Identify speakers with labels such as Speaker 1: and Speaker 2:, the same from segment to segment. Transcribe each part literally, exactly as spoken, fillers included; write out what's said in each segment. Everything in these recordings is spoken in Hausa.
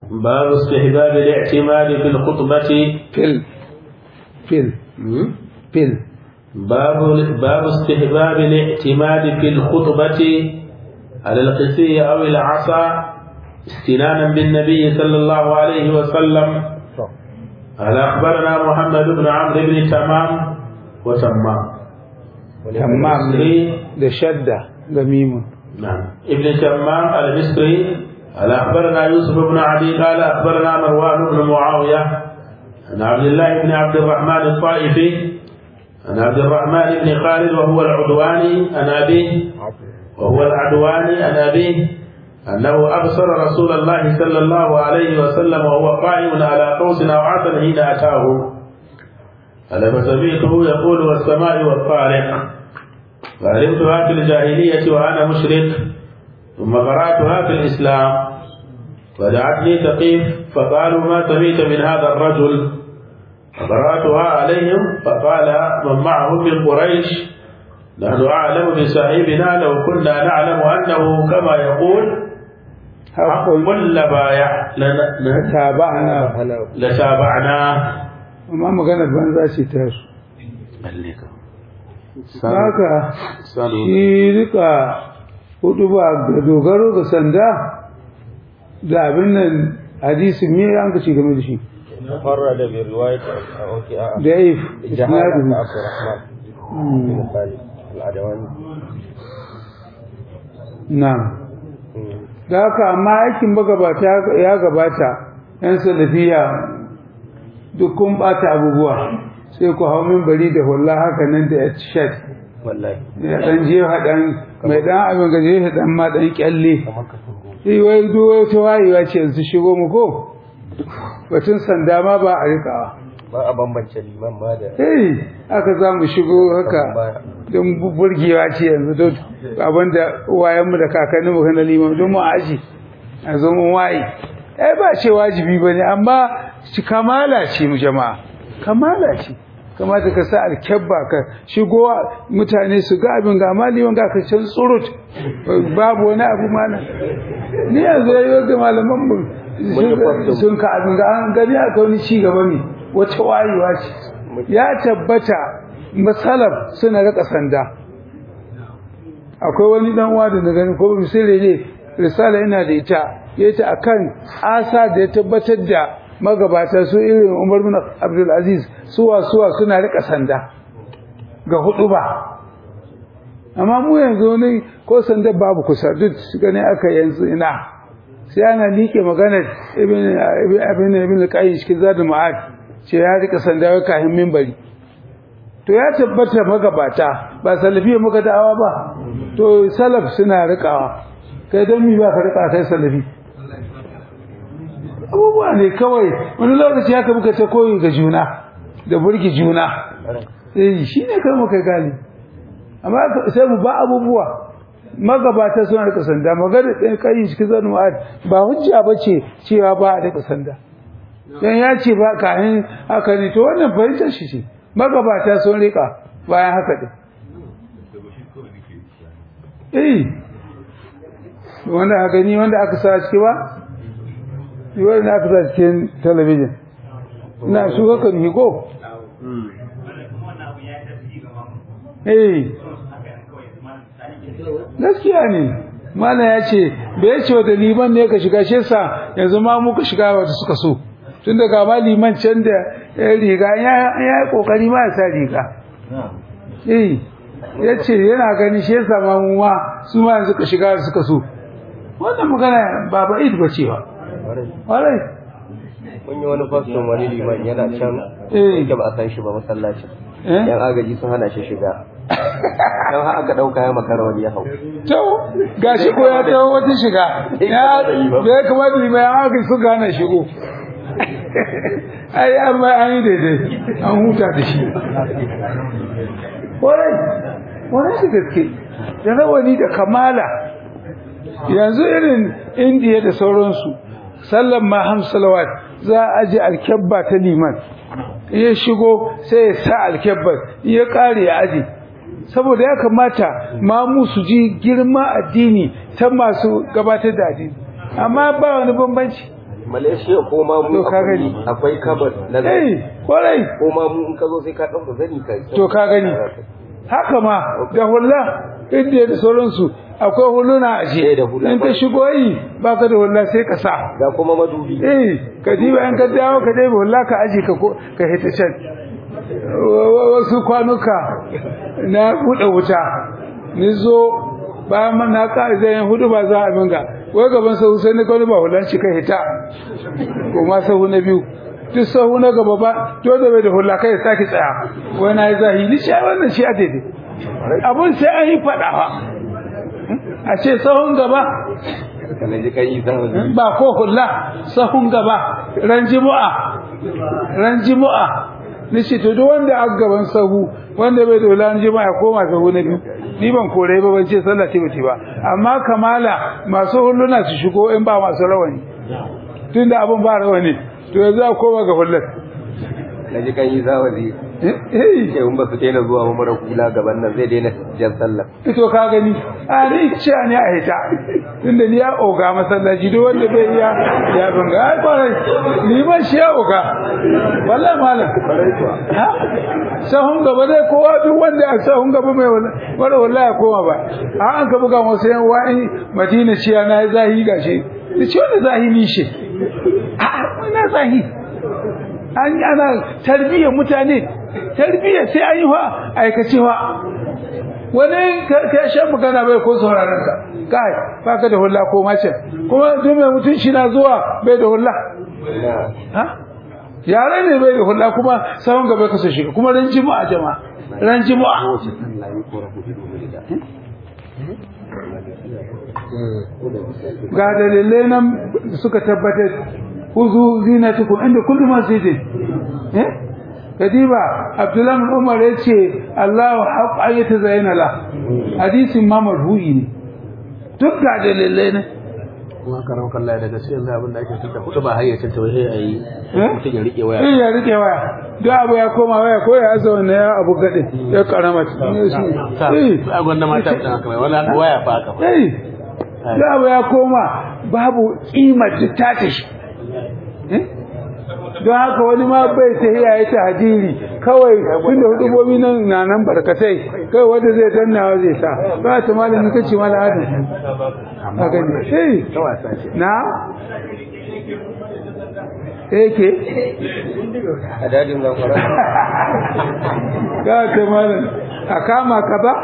Speaker 1: باب استحباب الاعتماد في الخطبة
Speaker 2: fil fil fil
Speaker 1: باب باب استحباب الاعتماد في الخطبة على القسي أو العصا استنانا بالنبي صلى الله عليه وسلم. قال أخبرنا محمد بن عمرو بن تمام وتمام
Speaker 2: tamam da shadda da mimun.
Speaker 1: نعم ابن تمام المصري. قال أخبرنا يوسف بن عدي قال أخبرنا مروان بن معاوية عن عبد الله بن عبد الرحمن الطائفي عن عبد الرحمن بن خالد وهو العدواني عن أبيه وهو العدواني عن أبيه أنه أبصر رسول الله صلى الله عليه وسلم وهو قائم على قوس أو عصا حين أتاه. قال فسمعته يقول والسماء والطارق فعلمتها في الجاهلية وأنا مشرك ثم قرأتها في الإسلام فدعتني ثقيف فقالوا ما سمعت من هذا الرجل فقرأتها عليهم فقال من معهم من قريش نحن أعلم بصاحبنا لو كنا نعلم أنه كما يقول حق لبايع
Speaker 2: تابعنا
Speaker 1: لتابعناه.
Speaker 2: amma maganar banza ce ta su haka shi rika hudu ba ga dogaro ga sanda da abin nan hadisin me an ka ci game da shi
Speaker 3: فرد برواية
Speaker 2: ضعيف
Speaker 3: جهالة
Speaker 2: isnaduhu
Speaker 3: عبد الرحمن بن خالد العدواني.
Speaker 2: na'am da haka amma aikin magabata ya gabata yan salafiya duk kun bata abubuwa sai ku hau minbari da hulla haka nan da ya shat
Speaker 3: wallahi
Speaker 2: ya dan je hadan mai dan abin gaje ya dan ma dan kyalle sai wai duwai ta wayewa ce su shigo mu ko batun sanda ma ba a rikawa
Speaker 3: ba a bambance liman ma da
Speaker 2: eh aka za mu shigo haka don burgewa ce yanzu don abinda wayanmu da kakanninmu kana liman don mu aji a zo mun waye eh ba ce wajibi bane amma shi kamala ce mu jama'a kamala ce kamata ka sa alkebba ka shigo mutane su ga abin ga maliman ga ka can tsurut babu wani abu mana ni yanzu yayin ga malaman mu sun ka abin ga an gani aka wani ci gaba ne wata wayewa ce ya tabbata masalaf suna rika sanda akwai wani dan uwa da na gani ko misali ne risala ina da ita yace akan asa da ya tabbatar da magabata su irin Umar bin Abdul Aziz suwa suwa suna rika sanda ga hudu ba amma mu yanzu ne ko sanda babu kusa duk gane aka yanzu ina sai ana like maganar ibn ibn ibn al-Qayyim cikin Zadul Ma'ad ce ya rika sanda ga kahin minbari to ya tabbata magabata ba salafiya muka da'awa ba to salaf suna rikawa kai dan mi ba ka rika kai salafi abubuwa ne kawai wani lokaci haka muka ta koyi ga juna da burgi juna eh shine kai muka gani amma sai mu ba abubuwa magabata suna rika sanda magana ɗin kai cikin zanu ba hujja bace cewa ba a rika sanda dan ya ce ba kahin haka ne to wannan fahimtar shi ce magabata sun rika bayan haka din eh wanda haka ni wanda aka sa ciki ba ni wanda aka sa cikin talabijin ina su haka ni ko eh gaskiya ne mana ya ce bai ce wata liman ne ka shiga shi sa yanzu ma muka shiga wata suka so tun daga ma liman can da riga ya yi kokari ma ya sa riga eh ya ce yana gani shi yasa ma mu ma su ma yanzu ka shiga suka so wannan magana ba ba id ba cewa wallahi
Speaker 3: mun yi wani faston wani liman yana can
Speaker 2: eh
Speaker 3: yake ba a san shi ba masallacin yan agaji sun hana shi shiga dan har aka dauka ya makara wani ya hau
Speaker 2: to gashi ko ya tawo wata shiga ya bai kamata liman ya agaji su gana shigo ai amma an yi daidai an huta da shi wani wani da gaske da rawani da kamala yanzu irin indiya da sauransu sallan ma hamsalawat za a ji alkyabba ta liman ya shigo sai ya sa alkyabbar ya kare ya aji saboda ya kamata ma mu su ji girma addini ta masu gabatar da addini amma ba wani bambanci
Speaker 3: Malaysia ko ma mu
Speaker 2: To ka gani.
Speaker 3: akwai kabar na zani
Speaker 2: eh kwarai
Speaker 3: ko ma mu in ka zo sai ka dauka zani ka
Speaker 2: to ka gani haka ma da hulla inda da sauransu akwai huluna a
Speaker 3: Eh, da
Speaker 2: je
Speaker 3: hula.
Speaker 2: in ka shigo yi baka da hulla sai ka sa
Speaker 3: ga kuma madubi
Speaker 2: eh ka diba in ka dawo ka dai hulla ka aje ka ko ka hita can Wa- wa- wasu kwanuka na buɗe wuta ni zo bayan man na ka zai hudu ba za a minga wai gaban sahu sai ni kwani ba hullan shi ka hita ko ma sahu na biyu duk sahu na gaba ba to da bai da hulla kai ya saki tsaya wai na yi zahiri shi wannan shi a daidai abun sai an yi faɗawa a ce sahun gaba
Speaker 3: kana ji kai isa wani
Speaker 2: ba ko hulla sahun gaba ran jimu'a ran jimu'a ni ce to duk wanda a gaban sahu wanda bai da hulla ran jimu'a ya koma sahu na biyu ni ban kore ba ban ce sallah ce bace ba amma kamala masu hulluna su shigo in ba masu rawani tunda abun ba rawani to yanzu a koma ga hullar
Speaker 3: na ji kai isa wani
Speaker 2: eh eh
Speaker 3: ke in ba su daina zuwa mara kula gaban nan zai daina jan sallah
Speaker 2: to ka gani a ni ce ne a hita tunda ni ya oga masallaci duk wanda bai iya ya banga ai kwarai ni ba shi ya oga wallahi malam ha sahun gaba dai kowa duk wanda a sahun gaba mai wallahi wala wallahi koma ba a an ka buga wasu yan wa'i madina ciya na zahi gashi ni ce wanda zahi ni shi a ina zahi an ana tarbiyyar mutane tarbiyyar sai an yi wa aikace wa wani ka shan magana bai ko sauraron ka kai baka da hulla ko mace kuma duk mai mutum shi na zuwa bai da hulla ha yare ne bai da hulla kuma sawon gaba ka so shi kuma ran jima'a jama'a ran jima'a ga dalilai nan suka tabbatar huzu zinatukum inda kullu masjidin eh kadiba abdullahi bin umar yace Allahu haq ayata zaina la hadisin ma marfu'i ne duk ga dalilai ne
Speaker 1: kuma karan kallahi daga cikin abin da ake tunta kudu ba hayyacin ta sai ayi mutum ya rike waya
Speaker 2: eh ya rike waya duk abu ya koma waya ko ya aza wannan ya abu gade ya karama
Speaker 1: eh a gwanda mata da aka mai wala waya fa aka
Speaker 2: eh duk abu ya koma babu kimar duk ta tashi eh don haka wani ma bai ta hiyaye ta hadiri kawai tunda hudubobi nan na nan barkatai kai wanda zai dannawa zai sa ba ta malami kace mala adam haka ne eh na eke
Speaker 3: a dadin zamfara
Speaker 2: ga ta malam a kama ka ba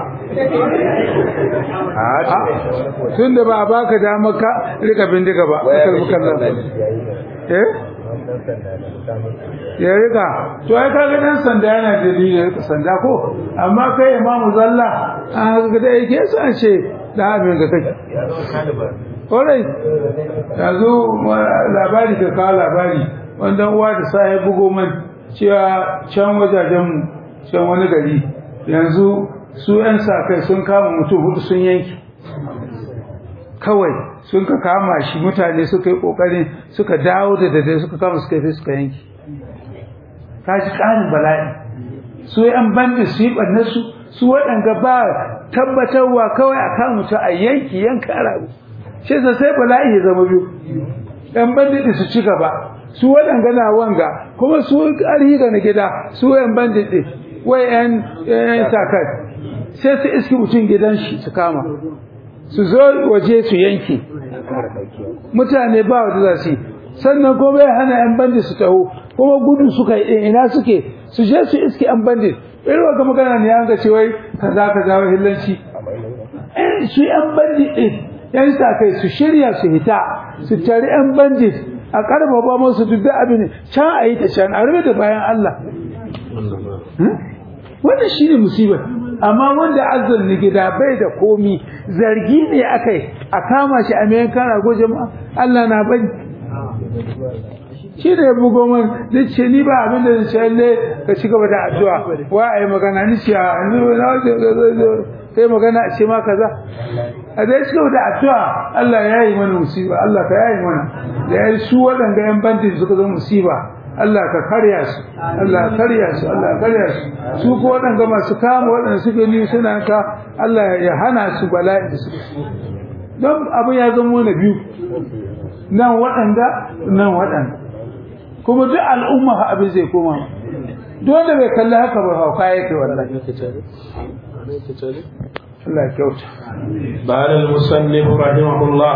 Speaker 2: tunda ba a baka dama ka rika bindiga ba aka mukallaf eh ya rika to ai kaga dan sanda yana da dalilin rika sanda ko amma kai imamu zalla an ga da yake so an ce da abin ga kai orai yanzu labari ka kawo labari wanda uwa da sai bugo man cewa can wajajen mu can wani gari yanzu su yan sa kai sun kama mutum hudu sun yanki kawai sun ka kama shi mutane suka yi kokarin suka dawo da dade suka kama suka yi suka yanki kaji kanin bala'i su yan bandi su yi banne su su waɗanda ba tabbatarwa kawai a kan mutu a yanki yanka arabu shi sa sai bala'i ya zama biyu yan bandi su ci gaba su waɗanda na wanga kuma su ƙarhi ga na gida su yan bandi ɗin wai yan sakar sai su iski mutum gidan shi su kama su zo waje su yanke mutane ba wanda za su yi sannan kuma bai hana yan bandi su taho kuma gudu suka yi ina suke su je su iske yan bandi irin wata magana ne an ga ce wai kaza kaza wai hillanci su yan bandi din yan sa kai su shirya su hita su tare yan bandi a karfafa musu duk abin can a yi ta can a rubuta bayan Allah wannan shine musibar amma wanda azzal ni gida bai da komi zargi ne akai a kama shi a mayan kana go jama'a Allah na bani shi da ya bugo man dace ni ba abin da zai ce ka ci gaba da addu'a wa ai magana ni ce ni na kai magana a ce ma kaza a dai ci gaba da addu'a Allah ya yi mana musiba Allah ka yayi mana da yayi su wadanga yan bandit suka zama musiba Allah ka karya su Allah ka karya su Allah ka karya su su ko wadanga masu kama wadanda suke ni suna ka Allah ya hana su bala'i su don abin ya zama na biyu nan waɗanda nan waɗanda kuma duk al'umma ha abin zai koma dole bai kalli haka ba hauka yake wallahi Allah kyauta
Speaker 1: بعد المصنف رحمه الله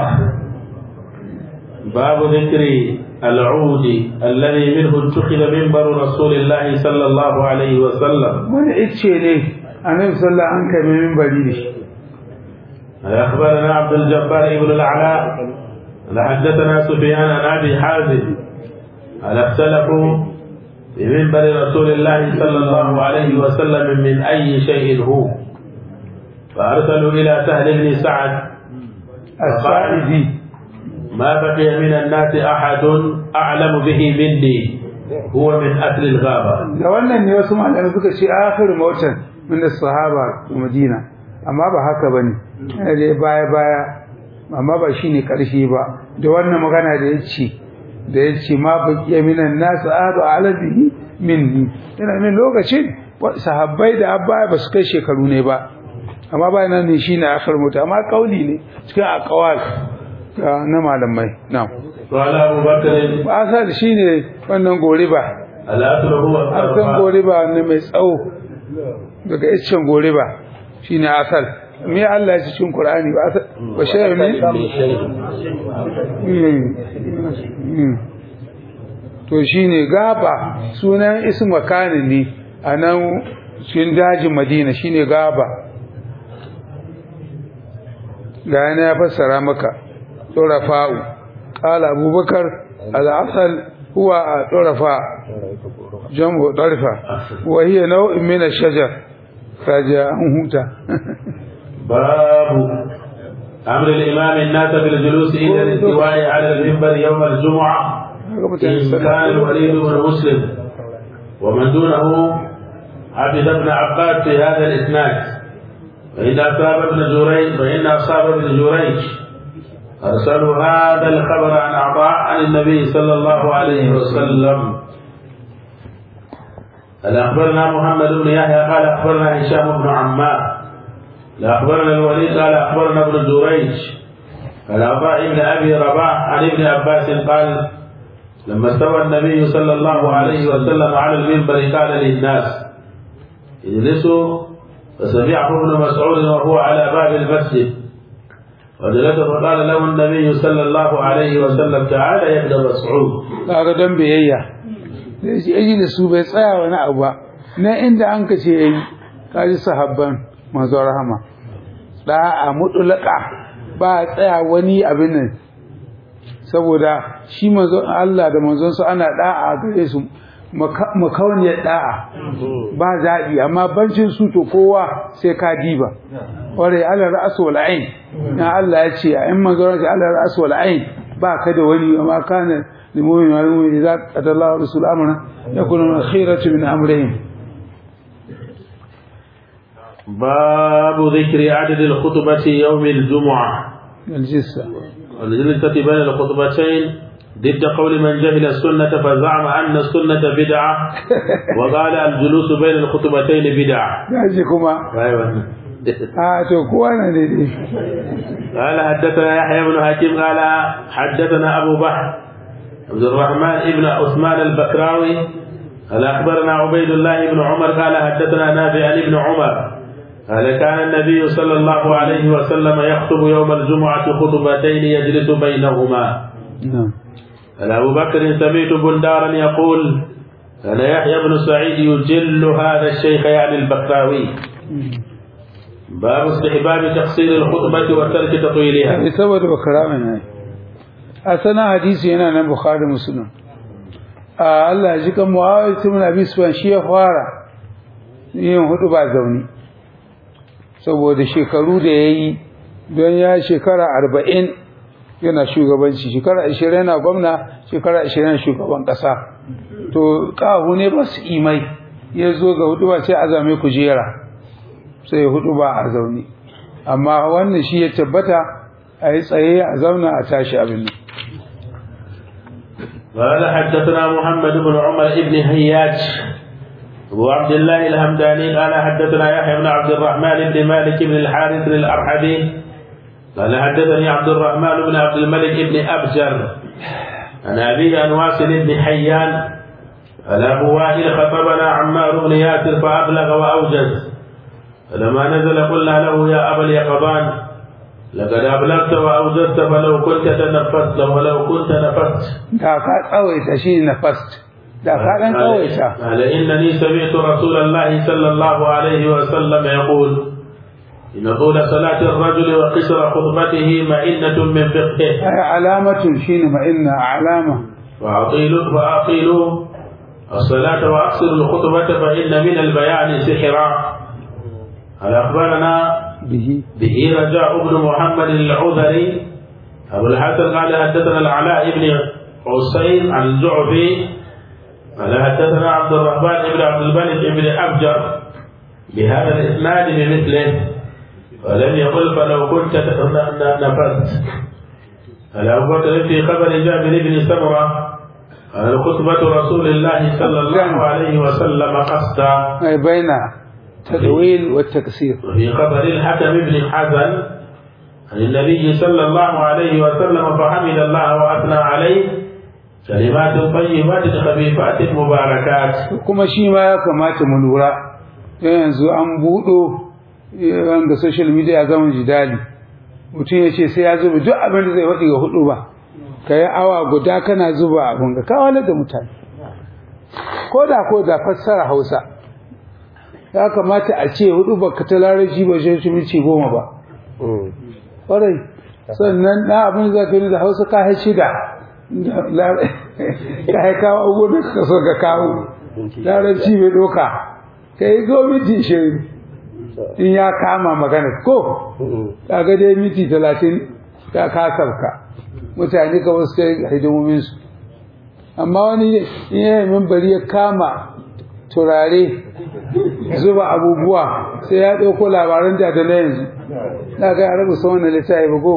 Speaker 1: باب ذكر العود الذي منه اتخذ منبر رسول الله صلى الله عليه وسلم
Speaker 2: wani ice ne annabi sallallahu an kai minbari da shi
Speaker 1: أخبرنا عبد الجبار بن العلاء حدثنا سفيان عن أبي حازم قال اختلفوا بمنبر رسول الله صلى الله عليه وسلم من أي شيء هو فأرسلوا إلى سهل بن سعد
Speaker 2: السائدي
Speaker 1: ما بقي من الناس أحد أعلم به مني هو من أهل الغابة
Speaker 2: da wannan ne wasu malamai suka ce akhir mautan min as-sahaba Madina amma ba haka bane dai baya baya amma ba shine karshe ba da wannan magana da yace da yace ma baqiya minan nas adu ala bihi minni ina ne lokacin sahabbai da abba ba su kai shekaru ne ba amma ba nan ne shine akhir mautan amma kauli ne cikin aqwal na malamai na'am
Speaker 1: qala Abu Bakr
Speaker 2: asal shine wannan goriba
Speaker 1: al-asl huwa
Speaker 2: asan goriba ne mai tsawo daga iccen goriba shine asal me Allah ya ce cikin Qur'ani ba asal ba shay ne to shine gaba sunan ismu makani ne anan cikin dajin Madina shine gaba ga yana ya fassara maka طرفاء قال أبو بكر العسل هو طرفاء جمع طرفة وهي نوع من الشجر فجاءهم
Speaker 1: باب أمر الإمام الناس بالجلوس إلى الاستواء على المنبر يوم الجمعة إن كان الوليد بن مسلم ومن دونه عبد بن عباس في هذا الإسناد وإن أصاب ابن جريج وإن أصاب ابن جريج أرسلوا هذا الخبر عن عطاء عن النبي صلى الله عليه وسلم. أخبرنا محمد بن يحيى قال أخبرنا هشام بن عمار أخبرنا الوليد قال أخبرنا ابن جريج قال عطاء بن أبي رباح عن ابن عباس قال لما استوى النبي صلى الله عليه وسلم على المنبر قال للناس اجلسوا فسمعه ابن مسعود وهو على باب المسجد وجلس فقال له النبي صلى الله عليه وسلم تعالى يا ابن مسعود
Speaker 2: kaga dan biyayya sai yaji da su bai tsaya wani abu ba na inda an kace yayi kaji sahabban manzo rahama da a mutulaka ba tsaya wani abin nan saboda shi manzo Allah da manzon sa ana da'a gare su makauniyar da'a ba zabi amma bancin su to kowa sai ka diba ware ala ra'su wal ain na Allah ya ce in manzo ya ala ra'su wal ain ba ka da wani amma kana limumin malumin idza qadallahu rasul amana yakunu min khairati min amrihim
Speaker 1: باب ذكر عدد الخطبة يوم الجمعة
Speaker 2: الجسة
Speaker 1: الجلسة بين الخطبتين ضد قول من جهل السنة فزعم أن السنة بدعة وقال الجلوس بين الخطبتين بدعة.
Speaker 2: يعجبكما.
Speaker 1: أيوة.
Speaker 2: آه تكوانا ندي.
Speaker 1: قال حدثنا يحيى بن حكيم قال حدثنا أبو بكر عبد الرحمن بن عثمان البكراوي قال أخبرنا عبيد الله بن عمر قال حدثنا نافع عن ابن عمر قال كان النبي صلى الله عليه وسلم يخطب يوم الجمعة خطبتين يجلس بينهما.
Speaker 2: نعم.
Speaker 1: قال أبو بكر سمعت بندارا يقول كان يحيى بن سعيد يجل هذا الشيخ يعني البكراوي. باب استحباب تقصير الخطبة وترك تطويلها.
Speaker 2: بسبب بكراوي أثناء حديثي هنا عن البخاري ومسلم. آه الله يجيك معاوية بن أبي سفيان شيخ فارا yin hudu ba zauni saboda shekaru da yayi don ya shekara arba'in yana shugabanci shekara ashirin yana gwamna shekara ashirin shugaban kasa to kahu ne ba su imai ya zo ga hudu ba sai azame kujera sai hudu ba a zauni amma wannan shi ya tabbata a yi tsaye a zauna a tashi abin nan
Speaker 1: قال حدثنا محمد بن عمر بن هياج أبو عبد الله الهمداني قال حدثنا يحيى بن عبد الرحمن بن مالك بن الحارث الأرحبي قال حدثني عبد الرحمن بن عبد الملك بن أبجر عن أبيه عن واصل بن حيان قال أبو وائل خطبنا عمار بن ياسر فأبلغ وأوجز فلما نزل قلنا له يا أبا اليقظان لقد أبلغت وأوجزت فلو كنت تنفست ولو كنت نفست
Speaker 2: da ka tsawaita shi nafast da ka dan tsawaita
Speaker 1: قال إنني سمعت رسول الله صلى الله عليه وسلم يقول إن طول صلاة الرجل وقصر خطبته مئنة من فقهه
Speaker 2: ai alamatun shine ma inna alama
Speaker 1: فأطيلوا فأطيلوا الصلاة وأقصروا الخطبة فإن من البيان سحرا. قال أخبرنا
Speaker 2: bihi
Speaker 1: به رجاء بن محمد العذري أبو الحسن قال حدثنا العلاء بن حسين عن الجعفي قال حدثنا عبد الرحمن بن عبد الملك بن أبجر بهذا الإسناد بمثله ولم يقل فلو كنت نفست. قال أبو بكر في خبر جابر بن سمرة قال خطبة رسول الله صلى الله عليه وسلم قصدا
Speaker 2: ai baina tadwil wa taksir
Speaker 1: وفي خبر الحكم بن حزن عن النبي صلى الله عليه وسلم فحمد الله وأثنى عليه كلمات طيبات خفيفات مباركات.
Speaker 2: kuma shi ma ya kamata mu lura yanzu an budo ga social media zaman jidali mutum ya ce sai ya zuba duk abin da zai faɗi ga hudu ba ka yi awa guda kana zuba abin ga kawalar da mutane ko da ko da fassara hausa ya kamata a ce hudu ba ka ta larabci ba shi shi minci goma ba ƙwarai sannan na abin za ka yi da hausa ka haici da ka haikawa abubuwan da ka so ka kawo larabci mai doka ka yi go minti shirin in ya kama magana ko kaga dai minti talatin ka kasarka mutane ka wasu kai hidimominsu amma wani in ya yi mimbari ya kama turare zuba abubuwa sai ya ɗauko labaran da da na yanzu na ga arabu sa wannan littafi ba ko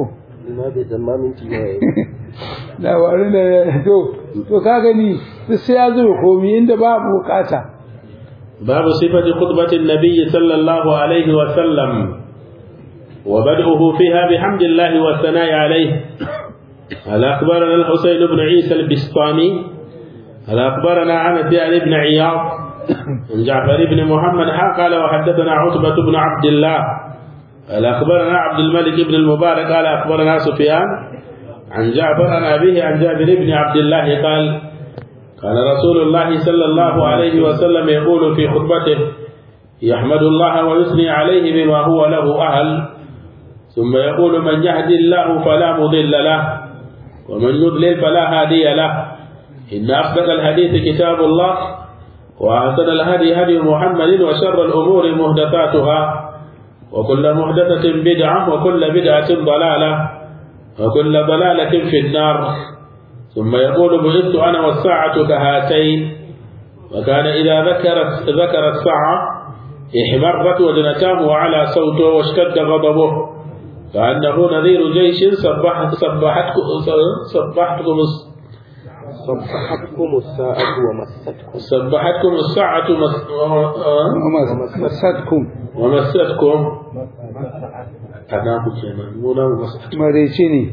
Speaker 2: labarin da ya to to ka gani sai ya zuba komi inda ba bukata.
Speaker 1: باب صفة خطبة النبي صلى الله عليه وسلم وبدءه فيها بحمد الله والثناء عليه. هل أخبرنا الحسين بن عيسى البسطامي هل أخبرنا أنس يعني بن عياض عن جعفر بن محمد قال وحدثنا عتبة بن عبد الله هل أخبرنا عبد الملك بن المبارك قال أخبرنا سفيان عن جعفر عن أبيه عن جابر بن عبد الله قال كان رسول الله صلى الله عليه وسلم يقول في خطبته يحمد الله ويثني عليه بما هو له أهل ثم يقول من يهدي الله فلا مضل له ومن يضلل فلا هادي له إن أصدق الحديث كتاب الله وأحسن الهدي هدي محمد وشر الأمور محدثاتها وكل محدثة بدعة وكل بدعة ضلالة وكل ضلالة في النار. ثم يقول بعثت أنا والساعة كهاتين وكان إذا ذكرت ذكر الساعة احمرت وجنتاه وعلى صوته واشتد غضبه كأنه نذير جيش صبحت صبحتكم صبحتكم
Speaker 3: صبحتكم الساعة ومستكم
Speaker 1: صبحتكم الساعة
Speaker 2: ومستكم
Speaker 1: ومستكم أنا كنا
Speaker 2: مريشيني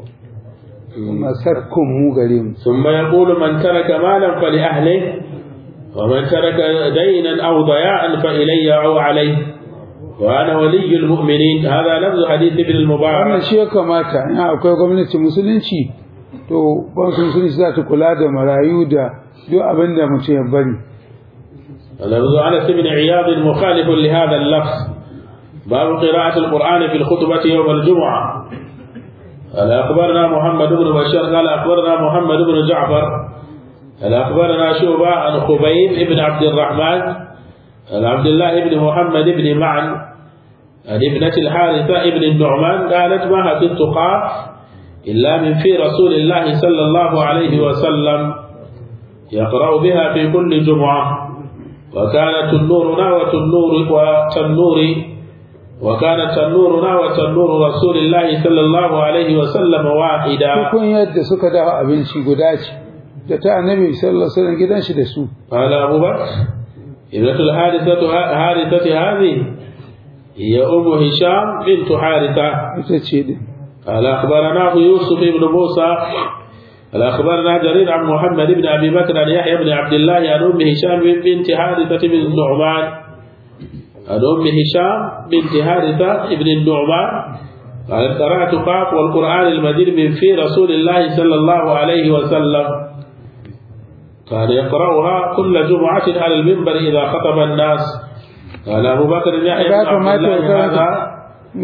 Speaker 2: مسكم مو غريم.
Speaker 1: ثم يقول من ترك مالا فلأهله ومن ترك دينا أو ضياعا فإلي أو عليه وأنا ولي المؤمنين. هذا لفظ حديث ابن المبارك.
Speaker 2: wannan shi ya kamata in akwai gwamnati musulunci to gwamnati musulunci za ta kula da marayu da duk abin da mutum ya bari.
Speaker 1: لفظ أنس بن عياض مخالف لهذا اللفظ. باب قراءة القرآن في الخطبة يوم الجمعة. قال أخبرنا محمد بن بشار قال أخبرنا محمد بن جعفر قال أخبرنا شعبة عن خبيب بن عبد الرحمن عن عبد الله بن محمد بن معن عن ابنة الحارثة بن النعمان قالت ما حفظت قاف إلا من في رسول الله صلى الله عليه وسلم يقرأ بها في كل جمعة وكانت تنورنا وتنور وتنور وكانت تنورنا وتنور رسول الله صلى الله عليه وسلم واحدا.
Speaker 2: kun yadda suka dafa abinci guda ce da ta annabi sallallahu alaihi wasallam gidan shi da su.
Speaker 1: قال أبو بكر ابنة الحارثة حارثة هذه هي أم هشام بنت حارثة.
Speaker 2: ita ce din
Speaker 1: قال أخبرنا يوسف بن موسى قال أخبرنا جرير عن محمد بن أبي بكر عن يحيى بن عبد الله عن أم هشام بنت حارثة بن النعمان عن أم هشام بنت حارثة بن النعمان قال قرأت قاف والقرآن المجيد من في رسول الله صلى الله عليه وسلم كان يقرأها كل جمعة على المنبر إذا خطب الناس. قال أبو بكر يحيى بن عبد الله هذا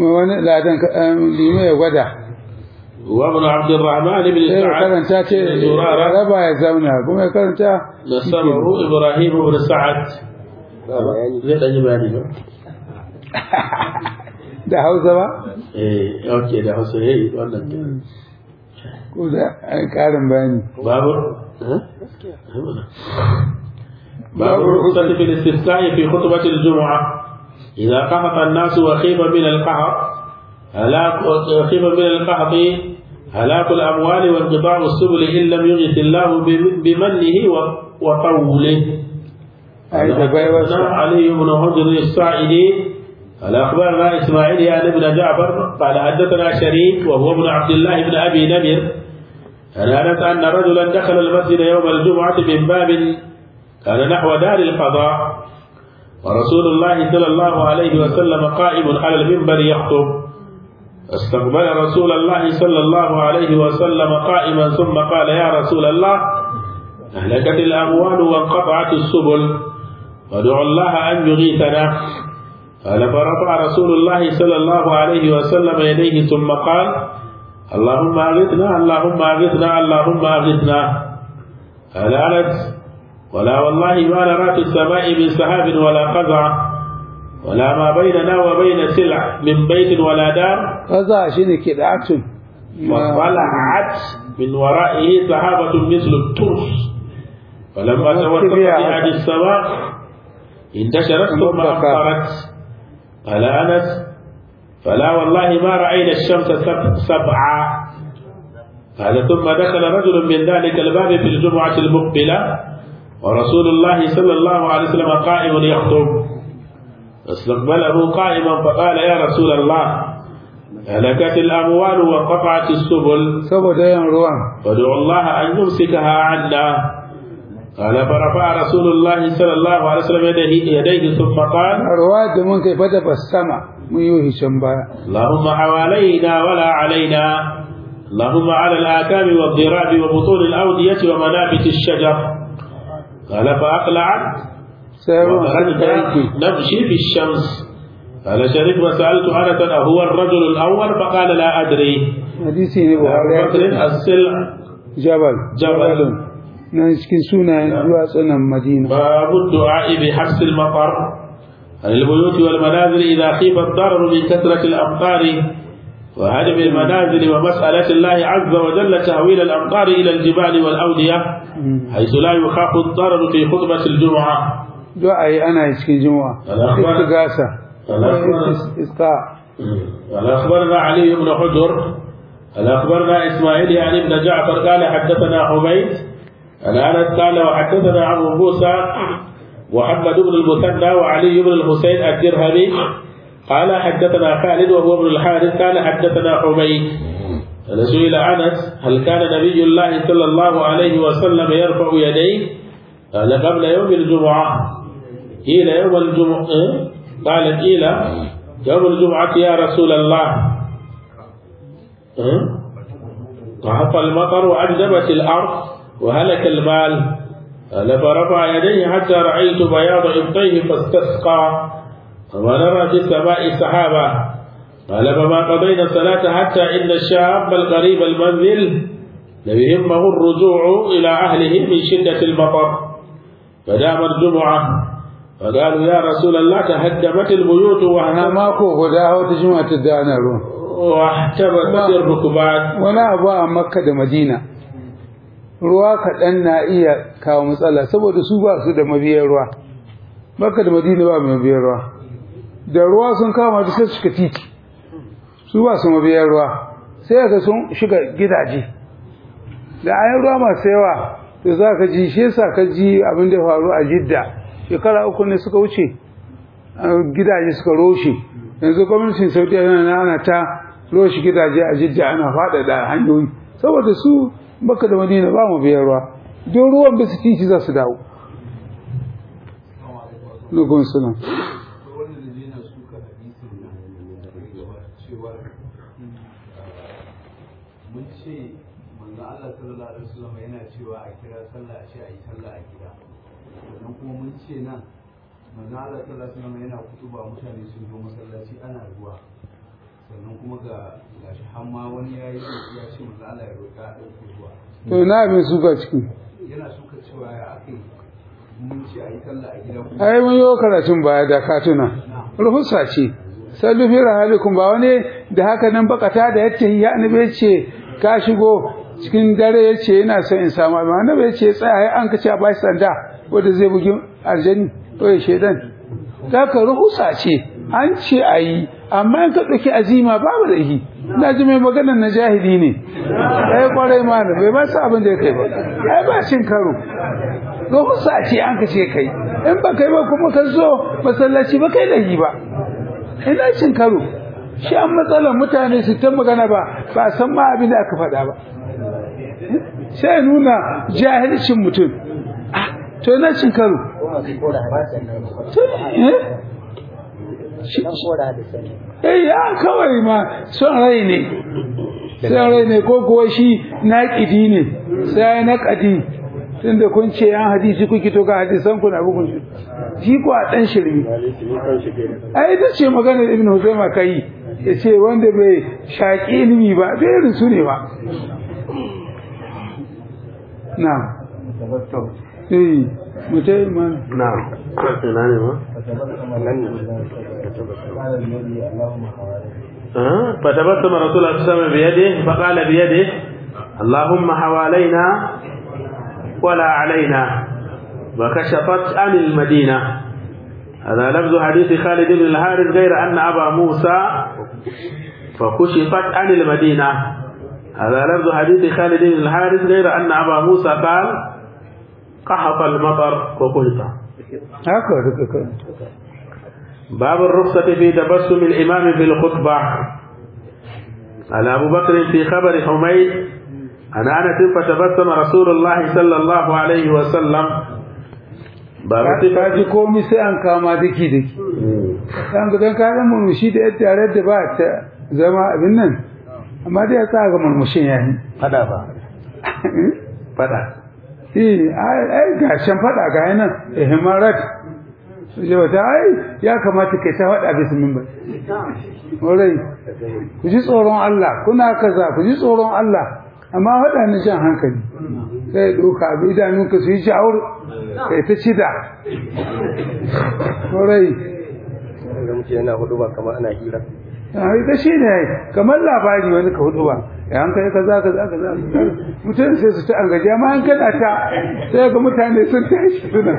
Speaker 1: وابن عبد الرحمن بن سعد نسبه إبراهيم بن سعد زي الأجمالي
Speaker 2: ده Hausa ba
Speaker 1: eh okay da Hausa eh wannan
Speaker 2: ko da karin bayani
Speaker 1: babu باب الرخصة في الاستفتاء في خطبة الجمعة إذا قحط الناس وخيف من القحط هلاك وخيف من القحط هلاك الأموال وانقطاع السبل إن لم يغث الله بمنه وطوله. حدثنا علي بن حجر الصاعدي قال أخبرنا إسماعيل يعني بن جعفر قال حدثنا شريك وهو ابن عبد الله بن أبي نمر عن أنس أن رجلا دخل المسجد يوم الجمعة من باب كان نحو دار القضاء ورسول الله صلى الله عليه وسلم قائم على المنبر يخطب استقبل رسول الله صلى الله عليه وسلم قائما ثم قال يا رسول الله أهلكت الأموال وانقطعت السبل وادعوا الله أن يغيثنا. قال فرفع رسول الله صلى الله عليه وسلم يديه ثم قال اللهم أغثنا اللهم أغثنا اللهم أغثنا. قال أنس ولا والله ما نرى في السماء من سحاب ولا قزع ولا ما بيننا وبين سلع من بيت ولا دار
Speaker 2: قزع شنو كدعة
Speaker 1: وطلعت من ورائه سحابة مثل الترس فلما توسط في هذه السماء انتشرت ثم أمطرت. قال أنس فلا والله ما رأينا الشمس سبعا. قال ثم دخل رجل من ذلك الباب في الجمعة المقبلة ورسول الله صلى الله عليه وسلم قائم يخطب فاستقبله قائما فقال يا رسول الله هلكت الأموال وانقطعت السبل فادعوا الله أن يمسكها عنا. قال فرفع رسول الله صلى الله عليه وسلم يديه, يديه ثم قال
Speaker 2: رواد من كيف تبسم ميوه شنبا
Speaker 1: اللهم حوالينا ولا علينا اللهم على الآكام والضراب وبطون الأودية ومنابت الشجر. قال فأقلعت وخرجت نمشي في الشمس. قال شريف وسألت أنس أهو الرجل الأول فقال لا أدري.
Speaker 2: حديثي
Speaker 1: أبو بكر السلع
Speaker 2: جبل
Speaker 1: جبل
Speaker 2: نسكن سنة دواء مدينة.
Speaker 1: باب الدعاء بحبس المطر عن البيوت والمنازل إذا خيف الضرر من كثرة الأمطار وهدم المنازل ومسألة الله عز وجل تهويل الأمطار إلى الجبال والأودية حيث لا يخاف الضرر في خطبة الجمعة.
Speaker 2: دعاء أنا يسكن جمعة استغاثة إسقاء.
Speaker 1: قال أخبرنا علي بن حجر قال أخبرنا إسماعيل يعني ابن جعفر قال حدثنا حميد عن أنس قال وحدثنا أبو موسى محمد بن المثنى وعلي بن الحسين الدرهمي قال حدثنا خالد وهو ابن الحارث قال حدثنا حميد قال سئل أنس هل كان نبي الله صلى الله عليه وسلم يرفع يديه؟ قال قبل يوم الجمعة. قيل يوم الجمعة قال قيل يوم الجمعة يا رسول الله قحط المطر وأجدبت الأرض وهلك المال. قال فرفع يديه حتى رأيت بياض إبطيه فاستسقى وما نرى في السماء سحابا. قال فما قضينا الصلاة حتى إن الشاب القريب المنزل ليهمه الرجوع إلى أهله من شدة المطر فدام الجمعة فقالوا يا رسول الله تهدمت البيوت
Speaker 2: وماكو غداه تجمعة الدانا
Speaker 1: واحتبست الركبات.
Speaker 2: ولا أبا مكة مدينة ruwa kaɗan na iya kawo matsala saboda su ba su da mabiyar ruwa. Makka da Madina ba mai mabiyar ruwa. Da ruwa sun kama da sai suka titi su ba su mabiyar ruwa sai ga sun shiga gidaje da ayin ruwa masu yawa to za ka ji shi yasa ka ji abin da faru a Jidda shekara uku ne suka wuce gidaje suka roshe yanzu gwamnatin Saudiya yana ana ta roshi gidaje a jidda ana faɗaɗa hanyoyi saboda su Makka da Madina ba mu biyar ruwa don ruwan da su titi za su dawo Nugun sunan
Speaker 4: mun ce manzo Allah sallallahu alaihi wasallam yana cewa a kira sallah a ce a yi sallah a gida sannan kuma mun ce nan manzo Allah sallallahu alaihi wasallam yana kutuba mutane sun zo masallaci ana ruwa sannan kuma ga gashi har ma wani yayi ya ce manzo Allah ya roƙa a ɗauke ruwa
Speaker 2: to na abin suka ciki
Speaker 4: yana suka cewa ya akai mun ce a yi sallah a gida kuma
Speaker 2: ai mun yi karatun baya da katuna ruhusa ce sallu fi rahalikum ba wani da haka nan bakata da yace ya annabi ce ka shigo cikin dare yace ina son in samu amma annabi yace tsaya ai an kace a bai sanda wanda zai bugi aljani ko ya shedan haka ruhusa ce an ce ayi amma in ka dauki azima babu lahi ina ji mai maganar na jahili ne ai kwarai ma bai ba sa abin da yake ba ai ba cin karo ruhusa ce an kace kai in ba kai ba kuma ka zo masallaci ba kai lahi ba ina cin karo shi an matsalar mutane su ta magana ba ba san ma abin da aka faɗa ba sai nuna jahilcin mutum to ina cin karo eh ya kawai ma son rai ne son rai ne ko kuwa shi naƙidi ne sai naƙadi tunda kun ce yan hadisi kuke to ga hadisan ku na bugun shi ko a dan shirmi ai ita ce maganar ibn Huzaima kai yace wanda bai shaki ilimi ba bai irin su ne ba na'am eh mutai man
Speaker 1: na'am ina ne ma فتبسم رسول الله صلى الله عليه وسلم بيده فقال بيده اللهم حوالينا ولا علينا وكشفت عن المدينة هذا لفظ حديث خالد بن الحارث غير أن أبا موسى فكشفت عن المدينة هذا لفظ حديث خالد بن الحارث غير أن أبا موسى قال قحط المطر وكشف باب الرخصة في تبسم الإمام في الخطبة على أبو بكر في خبر حميد عن أنس فتبسم رسول الله صلى الله عليه وسلم
Speaker 2: ka ji komai sai an kama daki daki dan gudan kayan murmushi da yadda tare da ba ta zama abin nan amma dai ya sa ga murmushin yayi
Speaker 1: fada ba fada
Speaker 2: eh ai ga shan fada ga nan eh himarat je wata ai ya kamata kai ta fada bisa minbar orai ku ji tsoron Allah kuna kaza ku ji tsoron Allah amma waɗannan jan hankali sai doka abi idanunka su yi jawur kai ta cida korai
Speaker 3: ga mutum yana hudu ba kamar ana hira
Speaker 2: ai ta shi ne kamar labari wani ka hudu ba ya hankali kaza kaza kaza mutum sai su ta an gaji amma an kana ta sai ga mutane sun tashi suna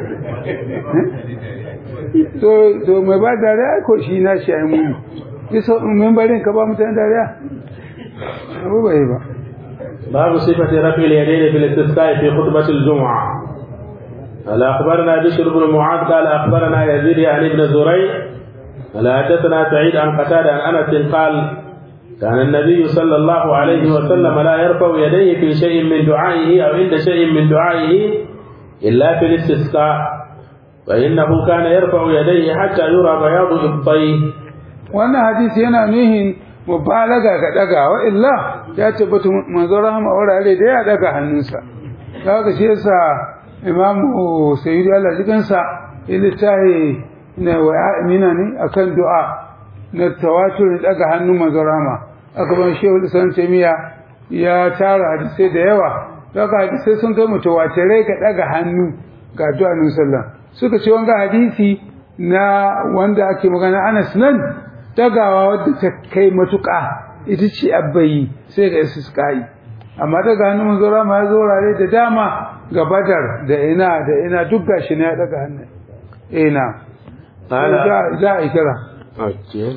Speaker 2: to to mai ba dariya ko shi na shi ai mu kiso membarin ka ba mutane dariya abu bai ba
Speaker 1: باب صفة رفع اليدين في الاستسقاء في خطبة الجمعة. قال أخبرنا بشر بن معاذ قال أخبرنا يزيد عن ابن زريع قال حدثنا سعيد عن قتادة عن أنس قال كان النبي صلى الله عليه وسلم لا يرفع يديه في شيء من دعائه أو عند شيء من دعائه إلا في الاستسقاء فإنه كان يرفع يديه حتى يرى بياض إبطيه.
Speaker 2: وأنا حديث هنا نهي mubalaga ga dagawa illa ya tabbata manzo rahama wurare da ya daga hannunsa kaga shi yasa imamu sayyidi Allah jikansa ilitahi ne wa amina ne akan du'a na tawatur daga hannun manzo rahama aka ban shehu Islam Tamiya ya tara hadisi da yawa daga hadisi sun kai mutawatirai ga daga hannu ga du'a nan sallallahu suka ce wanga hadisi na wanda ake magana Anas nan dagawa wadda ta kai matuƙa ita ce abbayi sai ga istisqai amma daga hannun manzo rama ya zo rare da dama ga Badar da ina da ina duk gashi ne ya daga hannun ina za za a kira
Speaker 1: okay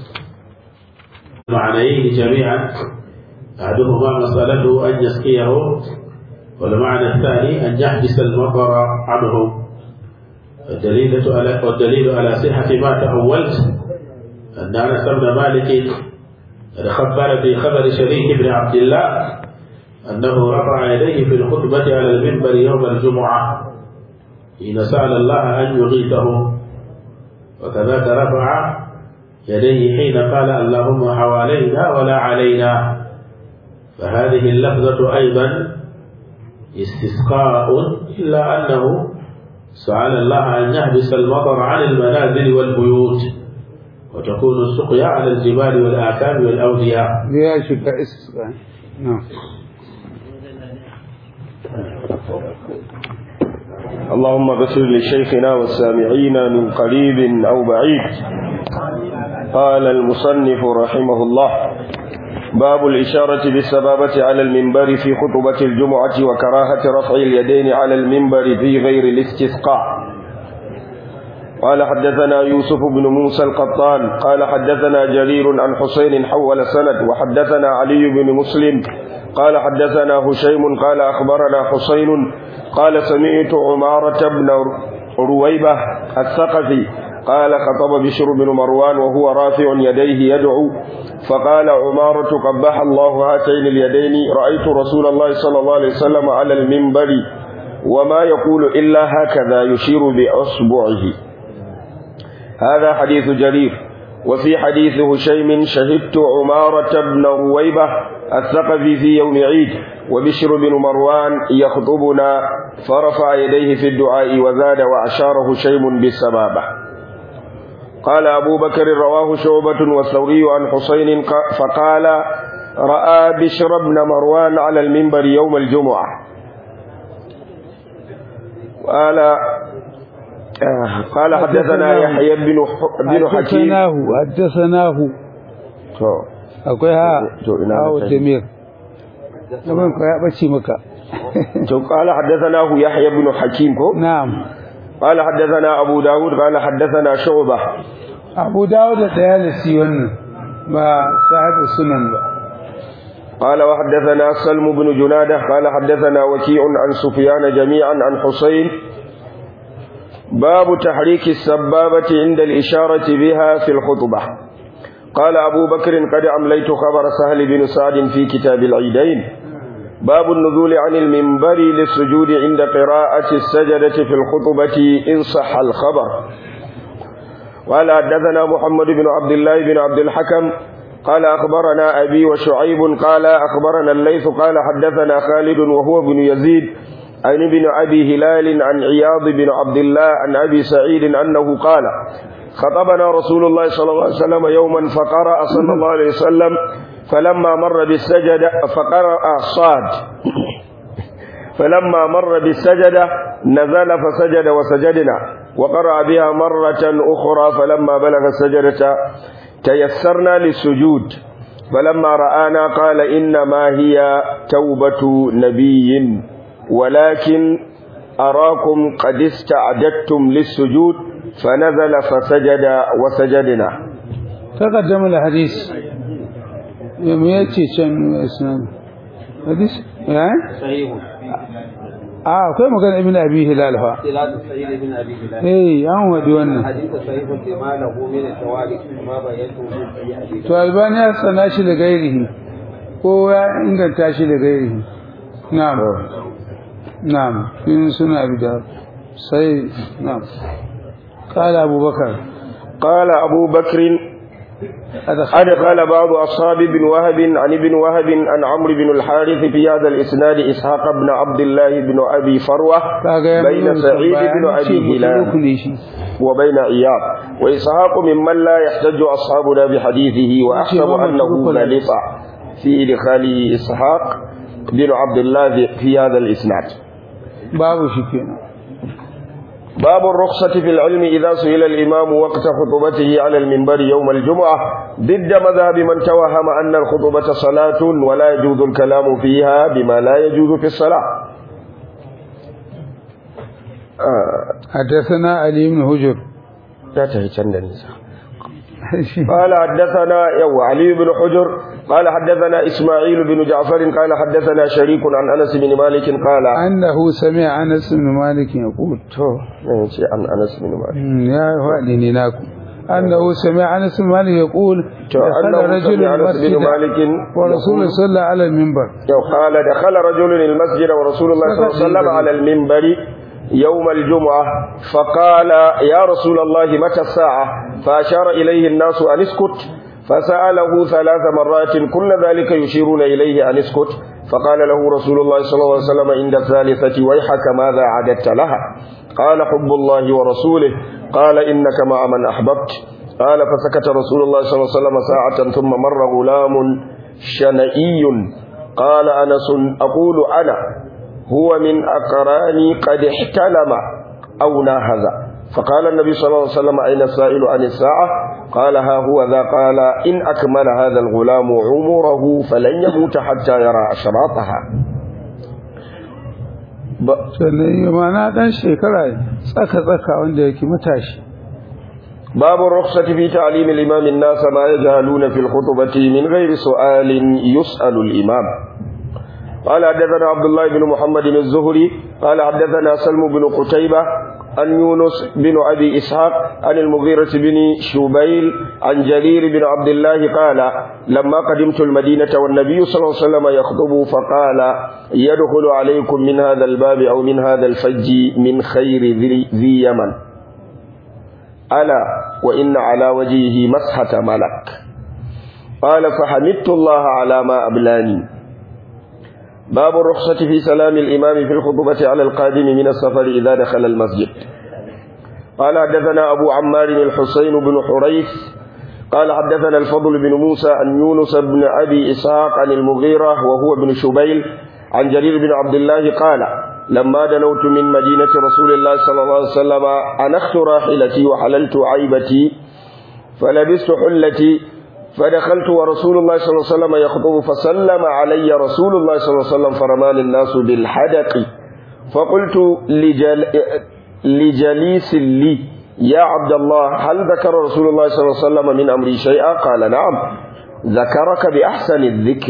Speaker 1: معنيه جميعا أحدهما مسألته أن يسقيه والمعنى الثاني أن يحبس المطر عنه والدليل على والدليل على صحة ما تأولت أن أنس بن مالك خبر في خبر شريك بن عبد الله أنه رفع يديه في الخطبة على المنبر يوم الجمعة حين سأل الله أن يغيثه، وكذاك رفع يديه حين قال اللهم حوالينا ولا علينا. فهذه اللفظة أيضا استسقاء، إلا أنه سأل الله أن يحبس المطر عن المنازل والبيوت، وتكون السقيا على الجبال والآكام والأودية.
Speaker 2: يا شيخ استسقاء. نعم.
Speaker 5: اللهم اغفر لشيخنا والسامعين من قريب أو بعيد. قال المصنف رحمه الله: باب الإشارة بالسبابة على المنبر في خطبة الجمعة وكراهة رفع اليدين على المنبر في غير الاستسقاء. قال حدثنا يوسف بن موسى القطان قال حدثنا جرير عن حسين حول سند، وحدثنا علي بن مسلم قال حدثنا هشيم قال أخبرنا حسين قال سمعت عمارة بن رويبة الثقفي قال خطب بشر بن مروان وهو رافع يديه يدعو، فقال عمارة قبح الله هاتين اليدين، رأيت رسول الله صلى الله عليه وسلم على المنبر وما يقول إلا هكذا يشير بأصبعه. هذا حديث جرير. وفي حديث هشيم شهدت عمارة بن رويبة الثقفي في يوم عيد وبشر بن مروان يخطبنا فرفع يديه في الدعاء وزاد وأشار هشيم بالسبابة. قال أبو بكر رواه شعبة والثوري عن حسين فقال رأى بشر بن مروان على المنبر يوم الجمعة. قال آه قال حدثنا يحيى بن بن حكيم
Speaker 2: حدثناه حدثناه akwai ha hawa jamir gaban ka ya bace maka
Speaker 5: to qala hadathanahu yahya ibn hakim ko
Speaker 2: na'am
Speaker 5: qala hadathana abu daud qala hadathana shu'bah
Speaker 2: abu daud da yalisi wannan ba sahibu sunan ba
Speaker 5: قال وحدثنا سلم بن جنادة قال حدثنا وكيع عن سفيان جميعا عن حسين. باب تحريك السبابة عند الإشارة بها في الخطبة. قال أبو بكر قد أمليت خبر سهل بن سعد في كتاب العيدين. باب النزول عن المنبر للسجود عند قراءة السجدة في الخطبة إن صح الخبر. قال حدثنا محمد بن عبد الله بن عبد الحكم قال أخبرنا أبي وشعيب قال أخبرنا الليث قال حدثنا خالد وهو بن يزيد عن ابن أبي هلال عن عياض بن عبد الله عن أبي سعيد أنه قال خطبنا رسول الله صلى الله عليه وسلم يوما فقرأ صلى الله عليه وسلم فلما مر بالسجدة فقرأ صاد فلما مر بالسجدة نزل فسجد وسجدنا وقرأ بها مرة أخرى فلما بلغ السجدة تيسرنا للسجود فلما رآنا قال إنما هي توبة نبي ولكن أراكم قد استعددتم للسجود فنزل فسجد وسجدنا.
Speaker 2: تقدم الحديث يوم يأتي كم اسناد حديث يعني
Speaker 3: صحيح
Speaker 2: اه كيف مكان ابن ابي هلال ها
Speaker 3: اختلاط السيد ابن ابي هلال
Speaker 2: اي ان ودي wannan
Speaker 3: حديث صحيح لما له من التوالي ما بينته في حديث
Speaker 2: to albani ya sana shi da gairihi ko ya inganta shi da gairihi na'am na'am in suna bida sai na'am قال ابو بكر
Speaker 5: قال ابو بكر أدخل بعض أصحاب ابن وهب عن ابن وهب عن عمرو بن الحارث في هذا الإسناد إسحاق بن عبد الله بن أبي فروة بين سعيد بن أبي هلال وبين عياض وإسحاق ممن لا يحتج أصحابنا بحديثه وأحسب أنه غلط في إدخاله إسحاق بن عبد الله في هذا الإسناد.
Speaker 2: باب شكينا
Speaker 5: باب الرخصة في العلم إذا سئل الإمام وقت خطبته على المنبر يوم الجمعة ضد مذهب من توهم أن الخطبة صلاة ولا يجوز الكلام فيها بما لا يجوز في الصلاة.
Speaker 2: آه. حدثنا علي بن هجر
Speaker 5: لا تهيشن النساء قال حدثنا يو علي بن حجر قال حدثنا إسماعيل بن جعفر قال حدثنا شريك عن أنس بن مالك قال
Speaker 2: أنه سمع أنس بن مالك يقول
Speaker 5: تو عن أنس بن مالك
Speaker 2: يا وادي ناكو أنه سمع أنس بن مالك يقول دخل رجل المسجد ورسول الله صلى الله على المنبر
Speaker 5: قال دخل رجل المسجد ورسول الله صلى الله عليه وسلم على المنبر يوم الجمعة فقال يا رسول الله متى الساعة فأشار إليه الناس أن اسكت فسأله ثلاث مرات كل ذلك يشيرون إليه أن اسكت فقال له رسول الله صلى الله عليه وسلم عند الثالثة ويحك ماذا عددت لها قال حب الله ورسوله قال إنك مع من أحببت قال فسكت رسول الله صلى الله عليه وسلم ساعة ثم مر غلام شنئي قال أنس أقول أنا هو من أقراني قد احتلم أو ناهز فقال النبي صلى الله عليه وسلم أين السائل عن الساعة قال ها هو ذا قال إن أكمل هذا الغلام عمره فلن يموت حتى يرى أشراطها
Speaker 2: sannan mana dan shekara tsaka-tsaka wanda yake matashi
Speaker 5: باب الرخصة في تعليم الإمام الناس ما يجهلون في الخطبة من غير سؤال يسأل الإمام قال حدثنا عبد الله بن محمد الزهري قال حدثنا سلم بن قتيبة عن يونس بن أبي إسحاق عن المغيرة بن شبيل عن جرير بن عبد الله قال لما قدمت المدينة والنبي صلى الله عليه وسلم يخطب فقال يدخل عليكم من هذا الباب أو من هذا الفج من خير ذي يمن ألا وإن على وجهه مسحة ملك قال فحمدت الله على ما أبلاني باب الرخصة في سلام الإمام في الخطبة على القادم من السفر إذا دخل المسجد قال حدثنا أبو عمار الحسين بن حريث قال حدثنا الفضل بن موسى عن يونس بن أبي إسحاق عن المغيرة وهو ابن شبيل عن جرير بن عبد الله قال لما دنوت من مدينة رسول الله صلى الله عليه وسلم أنخت راحلتي وحللت عيبتي فلبست حلتي فدخلت ورسول الله صلى الله عليه وسلم يخطب فسلم علي رسول الله صلى الله عليه وسلم فرماني الناس بالحدق فقلت لجل لجليس لي يا عبد الله هل ذكر رسول الله صلى الله عليه وسلم من أمري شيئا قال نعم ذكرك بأحسن الذكر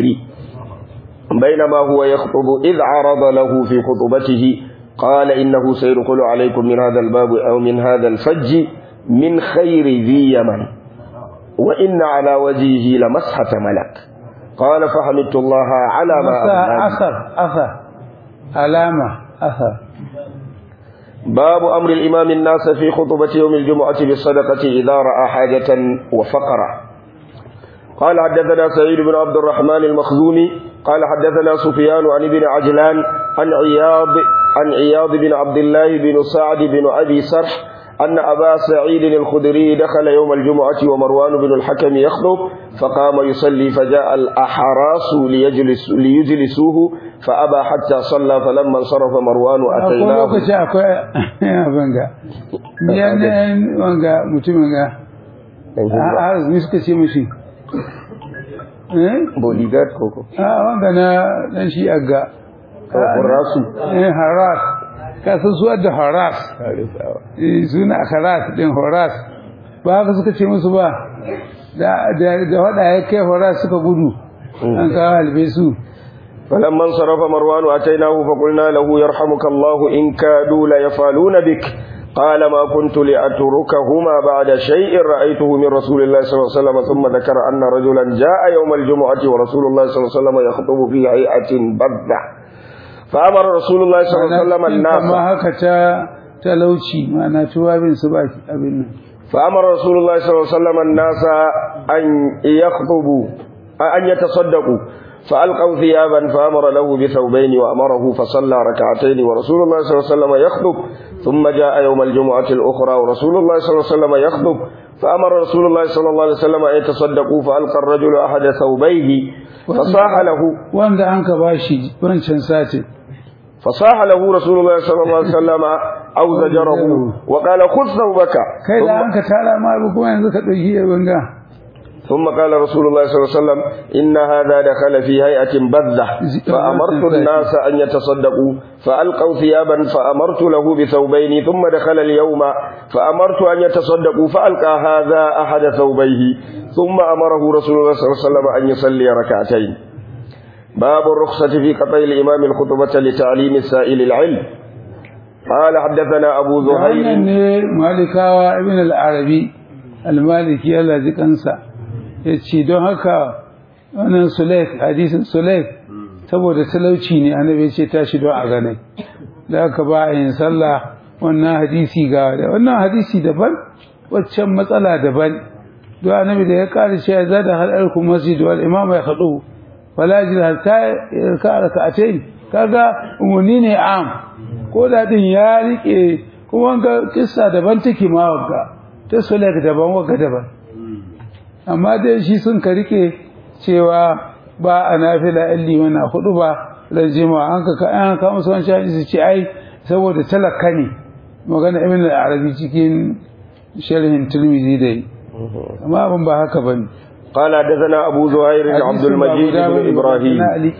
Speaker 5: بينما هو يخطب إذ عرض له في خطبته قال إنه سيدخل عليكم من هذا الباب أو من هذا الفج من خير ذي يمن وإن على وجهه لمسحة ملك قال فحمدت الله على ما
Speaker 2: أثر أثر علامة أثر
Speaker 5: باب أمر الإمام الناس في خطبة يوم الجمعة بالصدقة إذا رأى حاجة وفقرة قال حدثنا سعيد بن عبد الرحمن المخزومي قال حدثنا سفيان عن ابن عجلان عن عياض عن عياض بن عبد الله بن سعد بن أبي سرح أن أبا سعيد الخدري دخل يوم الجمعة ومروان بن الحكم يخطب فقام يصلي فجاء الأحراس ليجلس ليجلسوه فأبى حتى صلى فلما انصرف مروان أتيناه bodyguard koko
Speaker 2: ah wanda na dan shi agga
Speaker 5: harasu
Speaker 2: eh haras kasan su da haras eh suna haras din haras ba haka suka ce musu ba da da da wada ya kai haras suka gudu an ka halbe su
Speaker 5: فلما انصرف مروان أتيناه فقلنا له يرحمك الله إن كادوا ليفعلون بك قال ما كنت لأتركهما بعد شيء رأيته من رسول الله صلى الله عليه وسلم ثم ذكر أن رجلا جاء يوم الجمعة ورسول الله صلى الله عليه وسلم يخطب في هيئة بذة فأمر رسول الله صلى الله عليه وسلم الناس
Speaker 2: ما هكذا تلوشي ما نتوى بن سباك أبنا
Speaker 5: فأمر رسول الله صلى الله عليه وسلم الناس أن يخطبوا أن يتصدقوا فألقوا ثيابا فأمر له بثوبين وأمره فصلى ركعتين ورسول الله صلى الله عليه وسلم يخطب ثم جاء يوم الجمعة الأخرى ورسول الله صلى الله عليه وسلم يخطب فأمر رسول الله صلى الله عليه وسلم أن يتصدقوا فألقى الرجل أحد ثوبيه فصاح له
Speaker 2: وأنت عنك باشي وانشان ساتي
Speaker 5: فصاح له رسول الله صلى الله عليه وسلم أو زجره وقال خذ ثوبك
Speaker 2: كيف عنك تعالى ما بكم أنك تجيه بنجا
Speaker 5: ثم قال رسول الله صلى الله عليه وسلم إن هذا دخل في هيئة بذة فأمرت الناس أن يتصدقوا فألقوا ثيابا فأمرت له بثوبين ثم دخل اليوم فأمرت أن يتصدقوا فألقى هذا أحد ثوبيه ثم أمره رسول الله صلى الله عليه وسلم أن يصلي ركعتين باب الرخصة في قطع الإمام الخطبة لتعليم السائل العلم قال حدثنا أبو زهير
Speaker 2: مالك وابن العربي al-maliki Allah ji kansa yace don haka wannan sulaik hadisin sulaik saboda talauci ne annabi ya ce tashi don a gane da aka ba a yin sallah wannan hadisi ga wannan hadisi daban waccan matsala daban don annabi da ya kare cewa za da halal ku masjid wal imam ya khadu wala jil hatta ka rak'atayn kaga umuni ne am ko da din ya rike kuma ga kissa daban take ma wagga ta sulaik daban wagga daban amma dai shi sun ka rike cewa ba a nafila illi wana hudu ba ran jima'a an ka an ka musu wancan su ce ai saboda talaka ne magana ibn al-arabi cikin sharhin tirmidhi dai amma abin ba haka bane
Speaker 5: قال حدثنا أبو زهير عبد المجيد بن إبراهيم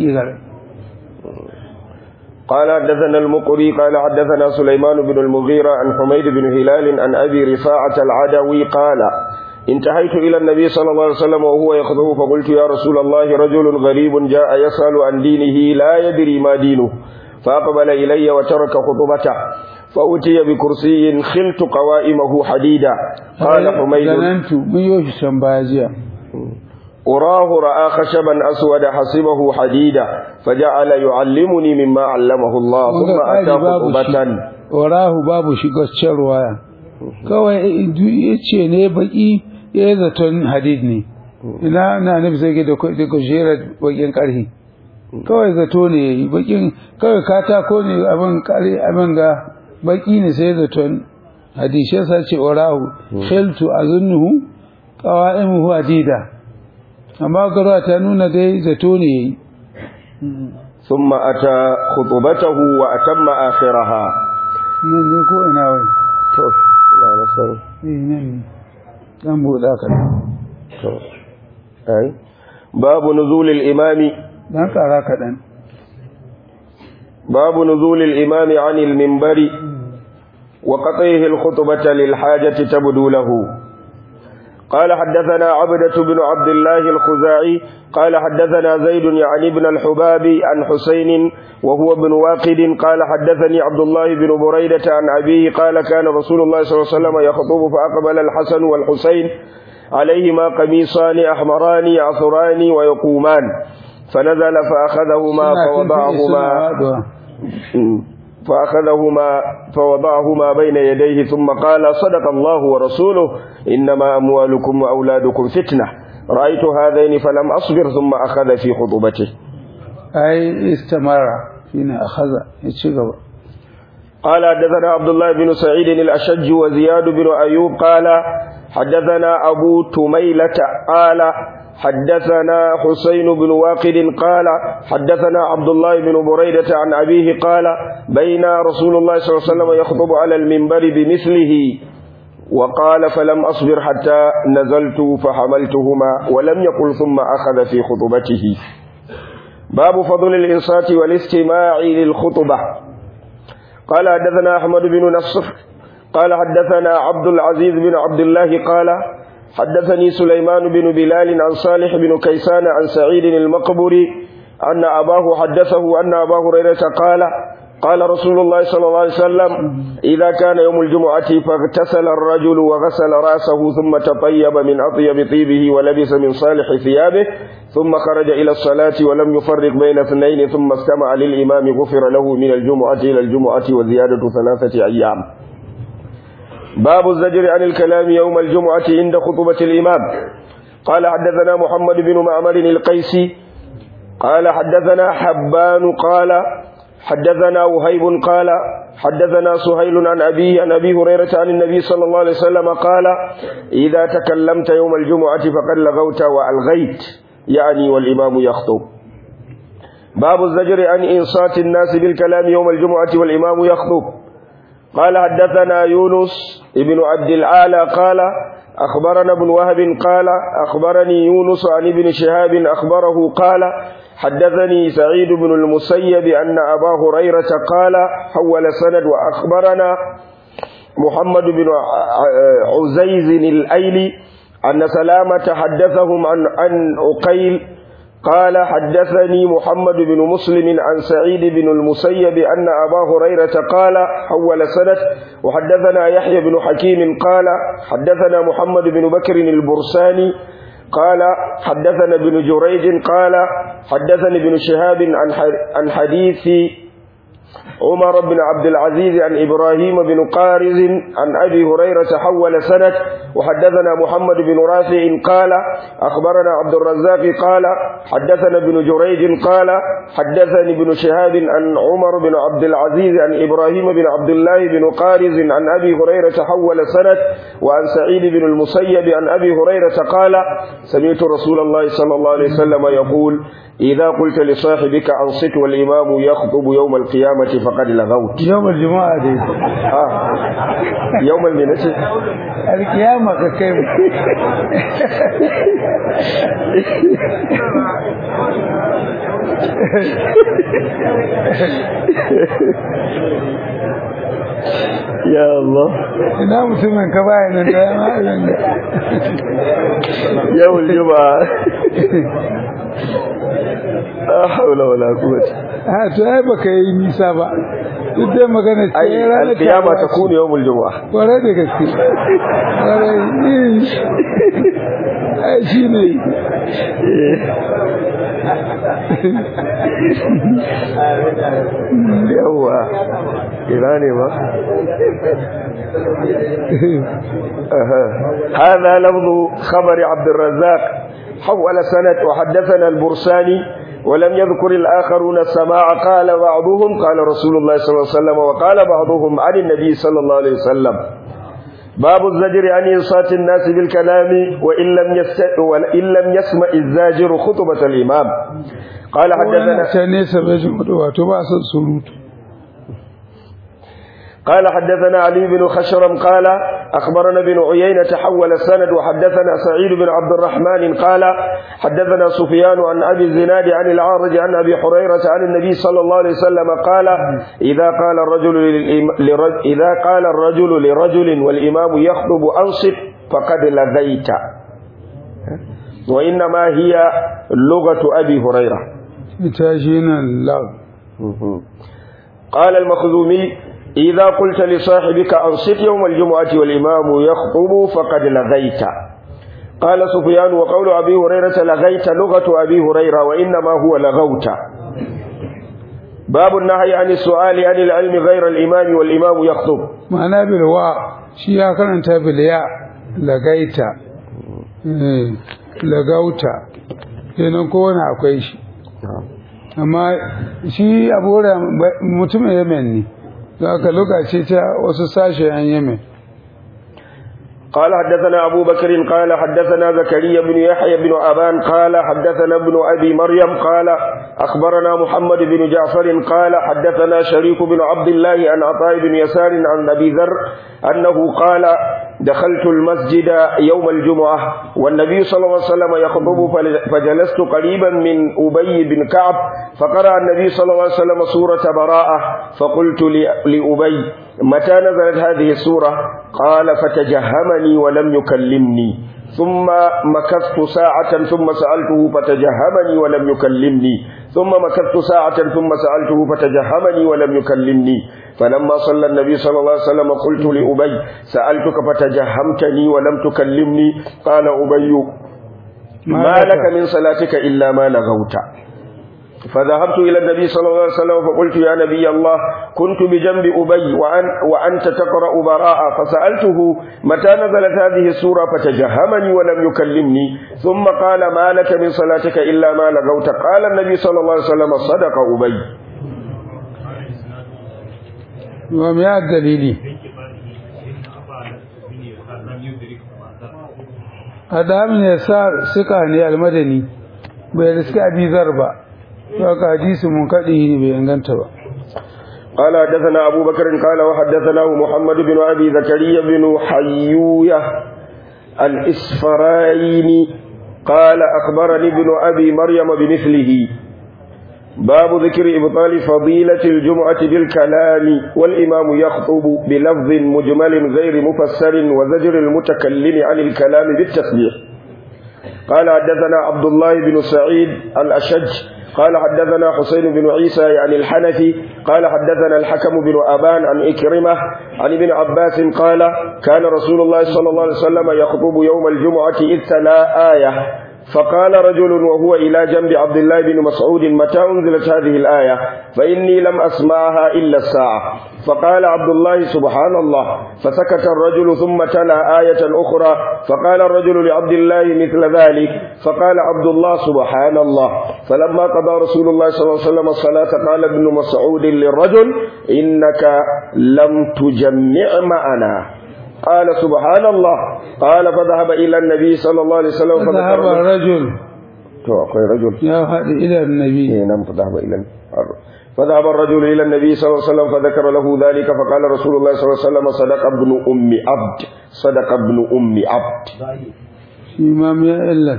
Speaker 5: قال حدثنا المقري قال حدثنا سليمان بن المغيرة عن حميد بن هلال عن أبي رفاعة العدوي قال انتهيت إلى النبي صلى الله عليه وسلم وهو يخطب فقلت يا رسول الله رجل غريب جاء يسأل عن دينه لا يدري ما دينه فأقبل إلي وترك خطبته فأتي بكرسي خلت قوائمه حديدا قال حميد أراه رأى خشبا أسود حسبه حديدا فجعل يعلمني مما علمه الله ثم أتى خطبة
Speaker 2: أراه باب شقصر رواية kawai ya ce ne baki ya yi zaton hadid ne ina na nufi sai da kujerar bakin karhi kawai zato ne ya yi bakin kawai katako ne abin kare abin ga baki ne sai zaton hadishe sa ce orahu khiltu azunnuhu qawaimuhu hadida amma garwa ta nuna dai zato ne ya yi
Speaker 5: thumma ata khutbatahu wa atamma akhiraha
Speaker 2: nan ne ko ina wai
Speaker 5: to لا نسأل باب نزول الإمام باب نزول الإمام عن المنبر وقطعه الخطبة للحاجة تبدو له قال حدثنا عبدة بن عبد الله الخزاعي قال حدثنا زيد يعني ابن الحباب عن حسين وهو بن واقد قال حدثني عبد الله بن بريدة عن أبيه قال كان رسول الله صلى الله عليه وسلم يخطب فأقبل الحسن والحسين عليهما قميصان أحمران يعثران ويقومان فنزل فأخذهما فوضعهما فأخذهما فوضعهما بين يديه ثم قال صدق الله ورسوله إنما أموالكم وأولادكم فتنة رأيت هذين فلم أصبر ثم أخذ في خطبته
Speaker 2: أي استمر فينا أخذ يتشغب
Speaker 5: قال حدثنا عبد الله بن سعيد الأشج وزياد بن أيوب قال حدثنا أبو تميلة قال حدثنا حسين بن واقد قال حدثنا عبد الله بن بريدة عن أبيه قال بين رسول الله صلى الله عليه وسلم يخطب على المنبر بمثله وقال فلم أصبر حتى نزلت فحملتهما ولم يقل ثم أخذ في خطبته باب فضل الإنصات والاستماع للخطبة قال حدثنا أحمد بن نصر قال حدثنا عبد العزيز بن عبد الله قال حدثني سليمان بن بلال عن صالح بن كيسان عن سعيد المقبري أن أباه حدثه أن أبا هريرة قال قال رسول الله صلى الله عليه وسلم إذا كان يوم الجمعة فاغتسل الرجل وغسل رأسه ثم تطيب من أطيب طيبه ولبس من صالح ثيابه ثم خرج إلى الصلاة ولم يفرق بين اثنين ثم استمع للإمام غفر له من الجمعة إلى الجمعة وزيادة ثلاثة أيام باب الزجر عن الكلام يوم الجمعة عند خطبة الإمام قال حدثنا محمد بن معمر القيسي قال حدثنا حبان قال حدثنا وهيب قال حدثنا سهيل عن أبيه عن أبي هريرة عن النبي صلى الله عليه وسلم قال إذا تكلمت يوم الجمعة فقد لغوت وألغيت يعني والإمام يخطب باب الزجر عن إنصات الناس بالكلام يوم الجمعة والإمام يخطب قال حدثنا يونس ابن عبد العالى قال أخبرنا ابن وهب قال أخبرني يونس عن ابن شهاب أخبره قال حدثني سعيد بن المسيب أن أبا هريرة قال حول سند وأخبرنا محمد بن عزيز الأيلي أن سلامة حدثهم عن عن عقيل قال حدثني محمد بن مسلم عن سعيد بن المسيب أن أبا هريرة قال حول سند وحدثنا يحيى بن حكيم قال حدثنا محمد بن بكر البرساني قال حدثنا ابن جريج قال حدثني ابن شهاب عن حديث عمر بن عبد العزيز عن إبراهيم بن قارز عن أبي هريرة حول سند وحدثنا محمد بن رافع قال أخبرنا عبد الرزاق قال حدثنا ابن جريج قال حدثني ابن شهاب عن عمر بن عبد العزيز عن إبراهيم بن عبد الله بن قارز عن أبي هريرة حول سند وعن سعيد بن المسيب عن أبي هريرة قال سمعت رسول الله صلى الله عليه وسلم يقول إذا قلت لصاحبك أنصت والإمام يخطب يوم القيامة فقد لغوت.
Speaker 2: يوم الجمعة دي
Speaker 5: آه. يوم المناسب
Speaker 2: القيامة كيف
Speaker 5: يا الله
Speaker 2: ina mutumin ka bayan da
Speaker 5: يوم الجمعة لا حول ولا قوة.
Speaker 2: ha to ai baka yi nisa ba duk dai magana ce
Speaker 5: أي القيامة تكون يوم الجمعة.
Speaker 2: kware da gaske kware ai shine
Speaker 5: yawa ina ne ba هذا لفظ خبر عبد الرزاق حول سند وحدثنا البرساني ولم يذكر الآخرون السماع قال بعضهم قال رسول الله صلى الله عليه وسلم وقال بعضهم عن النبي صلى الله عليه وسلم باب الزجر عن إنصات الناس بالكلام وإن لم يست... وإن لم يسمع الزاجر خطبة الإمام قال حدثنا قال حدثنا علي بن خشرم قال أخبرنا بن عيينة حول السند وحدثنا سعيد بن عبد الرحمن قال حدثنا سفيان عن أبي الزناد عن العارج عن أبي هريرة عن النبي صلى الله عليه وسلم قال إذا قال الرجل لرجل إذا قال الرجل لرجل والإمام يخطب أنصت فقد لغيت وإنما هي لغة أبي هريرة. قال المخزومي إذا قلت لصاحبك أنصت يوم الجمعة والإمام يخطب فقد لغيت. قال سفيان وقول أبي هريرة لغيت لغة أبي هريرة وإنما هو لغوت. باب النهي عن السؤال عن العلم غير الإمام والإمام يخطب.
Speaker 2: معناه بالواء شيء كان أنت بالياء لغيت لغوت kenan ko wani akwai shi amma shi abu da mutum Yemen ne ذاك لوكاشي تا wasu sashe an Yemen.
Speaker 5: قال حدثنا أبو بكر قال حدثنا زكريا بن يحيى بن أبان قال حدثنا ابن أبي مريم قال أخبرنا محمد بن جعفر قال حدثنا شريك بن عبد الله عن عطاء بن يسار عن أبي ذر أنه قال دخلت المسجد يوم الجمعة والنبي صلى الله عليه وسلم يخطب فجلست قريبا من أبي بن كعب فقرأ النبي صلى الله عليه وسلم سورة براءة فقلت لأبي متى نزلت هذه السورة قال فتجهمني ولم يكلمني ثم مكثت ساعة ثم سألته فتجهمني ولم يكلمني ثم مكثت ساعة ثم سألته فتجهمني ولم يكلمني فلما صلى النبي صلى الله عليه وسلم قلت لأبي سألتك فتجهمتني ولم تكلمني قال أبي ما لك من صلاتك إلا ما لغوت. فذهبت إلى النبي صلى الله عليه وسلم فقلت يا نبي الله كنت بجنب أبي وأن وأنت تقرأ براءة فسألته متى نزلت هذه السورة فتجهمني ولم يكلمني ثم قال ما لك من صلاتك إلا ما لغوت. قال النبي صلى الله عليه وسلم صدق أبي.
Speaker 2: وما الدليل؟ هذا من يسار سكاني المدني بيرسك أبي ذربا فهذا حديث منقطع بينغنتبا.
Speaker 5: قال حدثنا أبو بكر قال وحدثناه محمد بن أبي زكريا بن حيوية الإسفرايني قال أخبرني ابن أبي مريم بمثله. باب ذكر إبطال فضيلة الجمعة بالكلام والإمام يخطب بلفظ مجمل غير مفسر وزجر المتكلم عن الكلام بالتسبيح. قال حدثنا عبد الله بن سعيد الأشج قال حدثنا حسين بن عيسى يعني الحنفي قال حدثنا الحكم بن أبان عن إكرمة عن ابن عباس قال كان رسول الله صلى الله عليه وسلم يخطب يوم الجمعة إذ تلا آية فقال رجل وهو إلى جنب عبد الله بن مسعود متى أنزلت هذه الآية فإني لم أسمعها إلا الساعة فقال عبد الله سبحان الله فسكت الرجل ثم تلا آية أخرى فقال الرجل لعبد الله مثل ذلك فقال عبد الله سبحان الله فلما قضى رسول الله صلى الله عليه وسلم الصلاة قال ابن مسعود للرجل إنك لم تجمع معنا قال سبحان الله قال فذهب إلى النبي صلى الله عليه وسلم
Speaker 2: فذهب الرجل
Speaker 5: تو أخوي رجل
Speaker 2: يا هذا إلى النبي
Speaker 5: نعم فذهب إلى فذهب الرجل إلى النبي صلى الله عليه وسلم فذكر له ذلك فقال رسول الله صلى الله عليه وسلم صدق ابن أم عبد صدق ابن أم عبد
Speaker 2: إمام يا إلا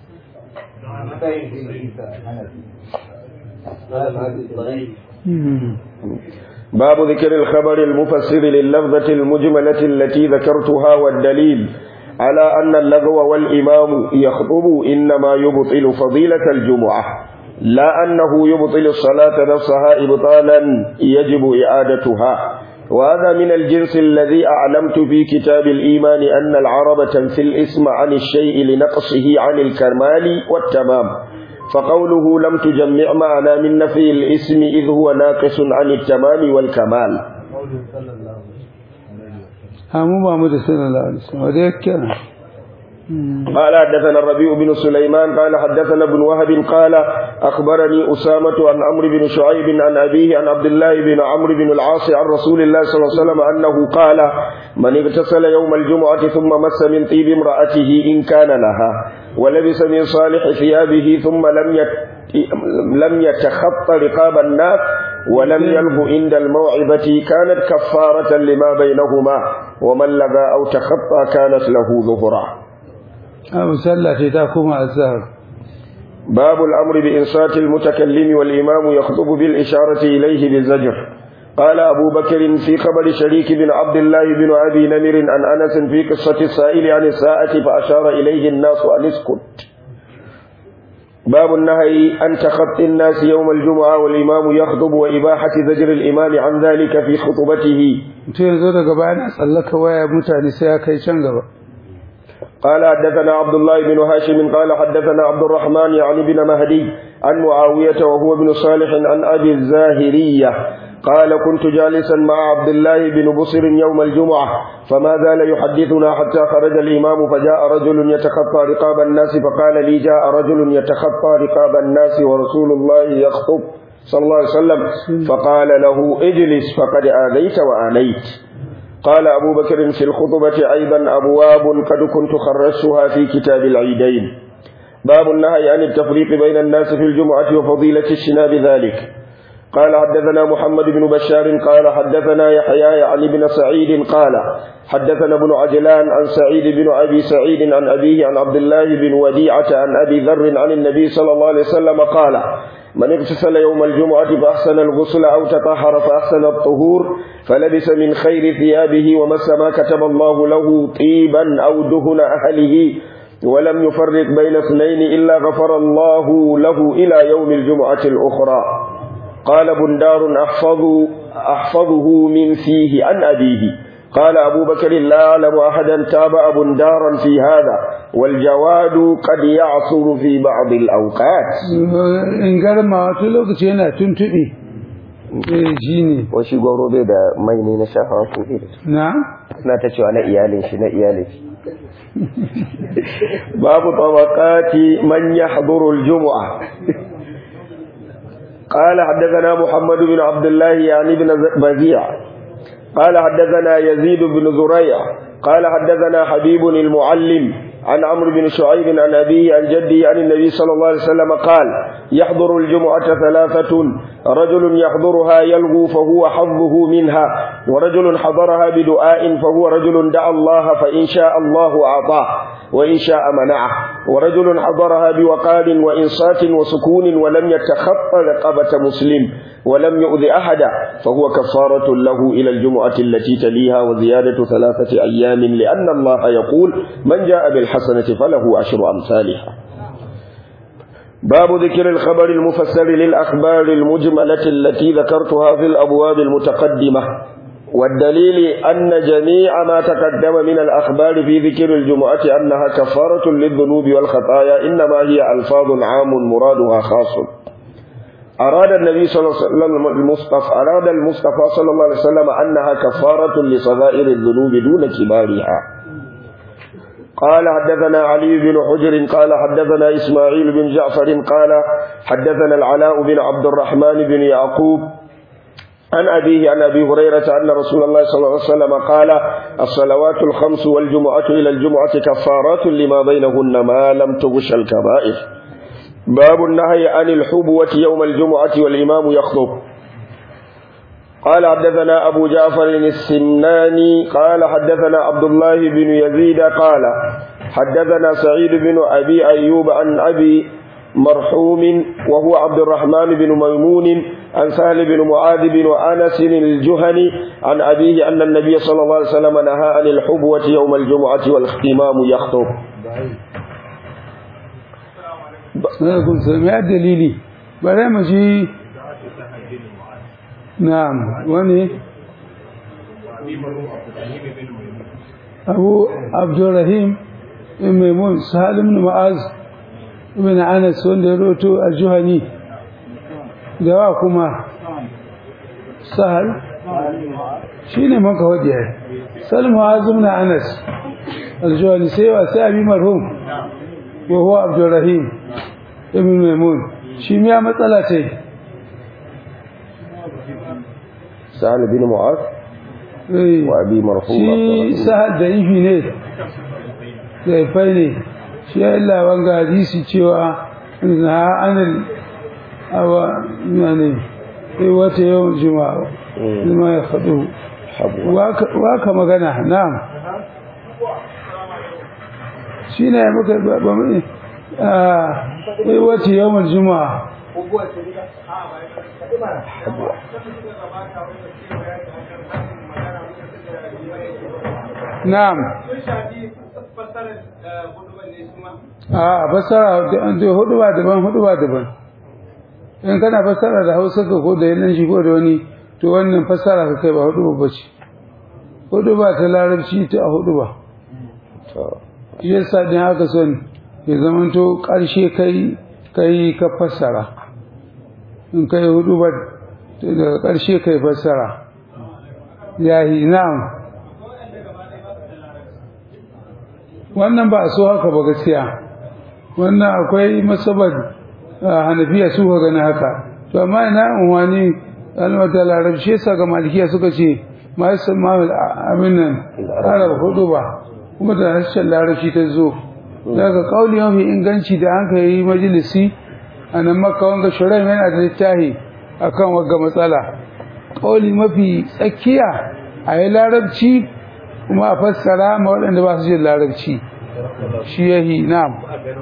Speaker 5: باب ذكر الخبر المفسر لللفظة المجملة التي ذكرتها والدليل على أن اللغو والإمام يخطب إنما يبطل فضيلة الجمعة لا أنه يبطل الصلاة نفسها إبطالا يجب إعادتها وهذا من الجنس الذي أعلمت في كتاب الإيمان أن العرب تنفي الاسم عن الشيء لنقصه عن الكمال والتمام فقوله لم تجمع معنا من نفي الاسم إذ هو ناقص عن التمام والكمال
Speaker 2: همو محمد صلى الله عليه وسلم وذلك كان
Speaker 5: قال حدثنا الربيع بن سليمان قال حدثنا ابن وهب قال أخبرني أسامة عن عمرو بن شعيب عن أبيه عن عبد الله بن عمرو بن العاص عن رسول الله صلى الله عليه وسلم أنه قال من اغتسل يوم الجمعة ثم مس من طيب امرأته إن كان لها ولبس من صالح ثيابه ثم لم لم يتخط رقاب الناس ولم يلغ عند الموعظة كانت كفارة لما بينهما ومن لغى أو تخطى كانت له ظهرا
Speaker 2: أبو سلة تاكم الزهر
Speaker 5: باب الأمر بإنصات المتكلم والإمام يخطب بالإشارة إليه بالزجر قال أبو بكر في خبر شريك بن عبد الله بن أبي نمر عن أنس في قصة السائل عن الساعة فأشار إليه الناس أن اسكت باب النهي عن تخطي الناس يوم الجمعة والإمام يخطب وإباحة زجر الإمام عن ذلك في خطبته
Speaker 2: تنظر قبعنا أسألك ويا متعني سياكي شنقب
Speaker 5: قال حدثنا عبد الله بن هاشم قال حدثنا عبد الرحمن يعني بن مهدي عن معاوية وهو ابن صالح عن أبي الزاهرية قال كنت جالسا مع عبد الله بن بصر يوم الجمعة فما زال يحدثنا حتى خرج الإمام فجاء رجل يتخطى رقاب الناس فقال لي جاء رجل يتخطى رقاب الناس ورسول الله يخطب صلى الله عليه وسلم فقال له اجلس فقد آذيت وآنيت قال أبو بكر في الخطبة أيضا أبواب قد كنت خرجتها في كتاب العيدين باب النهي عن التفريق بين الناس في الجمعة وفضيلة اجتناب ذلك قال حدثنا محمد بن بشار قال حدثنا يحيى عن ابن سعيد قال حدثنا ابن عجلان عن سعيد بن أبي سعيد عن أبيه عن عبد الله بن وديعة عن أبي ذر عن النبي صلى الله عليه وسلم قال من اغتسل يوم الجمعة فأحسن الغسل أو تطهر فأحسن الطهور فلبس من خير ثيابه ومس ما كتب الله له طيبا أو دهن أهله ولم يفرق بين اثنين إلا غفر الله له إلى يوم الجمعة الأخرى قال بندار أحفظ أحفظه من فيه عن أبيه قال أبو بكر لا أعلم أحدا تابع بندارا في هذا والجواد قد يعصر في بعض الأوقات
Speaker 2: إن قال ما أتلوك تينا تنتبه جيني
Speaker 3: washi gwaro bai da mai ne na shafawa ko iri
Speaker 2: نعم
Speaker 3: na ta cewa na iyalin shi na iyalin shi
Speaker 5: باب طبقات من يحضر الجمعة قال حدثنا محمد بن عبد الله يعني بن بزيع قال حدثنا يزيد بن زريع قال حدثنا حبيب المعلم عن عمرو بن شعيب عن أبيه عن جده عن النبي صلى الله عليه وسلم قال يحضر الجمعة ثلاثة رجل يحضرها يلغو فهو حظه منها ورجل حضرها بدعاء فهو رجل دعا الله فإن شاء الله أعطاه وإن شاء منعه ورجل حضرها بوقار وإنصات وسكون ولم يتخط رقبة مسلم ولم يؤذي أحدا فهو كفارة له إلى الجمعة التي تليها وزيادة ثلاثة أيام لأن الله يقول من جاء بالحسنة فله عشر أمثالها. باب ذكر الخبر المفسر للأخبار المجملة التي ذكرتها في الأبواب المتقدمة، والدليل أن جميع ما تقدم من الأخبار في ذكر الجمعة أنها كفارة للذنوب والخطايا إنما هي ألفاظ عام مرادها خاص. أراد النبي صلى الله عليه وسلم المصطفى أراد المصطفى صلى الله عليه وسلم أنها كفارة لصغائر الذنوب دون كبارها. قال حدثنا علي بن حجر قال حدثنا إسماعيل بن جعفر قال حدثنا العلاء بن عبد الرحمن بن يعقوب عن أبيه عن أبي هريرة أن رسول الله صلى الله عليه وسلم قال الصلوات الخمس والجمعة إلى الجمعة كفارات لما بينهن ما لم تغش الكبائر. باب النهي عن الحبوة يوم الجمعة والإمام يخطب. قال حدثنا أبو جعفر السمناني قال حدثنا عبد الله بن يزيد قال حدثنا سعيد بن أبي أيوب عن أبي مرحوم وهو عبد الرحمن بن ميمون عن سهل بن معاذ بن أنس الجهني عن أبيه أن النبي صلى الله عليه وسلم نهى عن الحبوة يوم الجمعة والإمام يخطب.
Speaker 2: سنقول سمع دليلي بلا مجي. نعم وني أبو عبد الرحيم بن ميمون سهل بن معاذ بن أنس وندروتو الجهني دواكما سهل شيني من كوديه سهل معاذ بن أنس الجهني سيوا سأبي مرحوم وهو عبد الرحيم بن ميمون شيميا مسألة
Speaker 5: سهل بن معاذ وأبي مرحوم
Speaker 2: شي سهل ضعيفي ne ضعيفai ne shi illa wanga hadisi cewa na anil awa yani sai wata yau juma'a kuma ya fadu waka magana na'am shine muka ba mu ah sai wata yau juma'a na'am a fasara da hudu ba daban hudu ba daban in kana fasara da Hausa ka ko da yanan shi ko da wani to wannan fasara ka kai ba hudu ba ce hudu ba ta larabci ta hudu ba to yasa din haka son ya zamanto karshe kai kai ka fasara in kai hudu ba daga karshe kai fasara yayi na'am wannan ba so haka ba gaskiya wannan akwai masabar Hanafiya su ga gani haka to amma ina unwani almata larabci sa ga malikiya suka ce ma yasma amin nan arab hudu ba kuma da harshen larabci ta zo daga kauli mafi inganci da an kai majalisi anan makka wanga shuraim yana da littafi akan wagga matsala kauli mafi tsakiya ayi larabci kuma a fassara ma waɗanda ba su jin larabci shi yahi na'am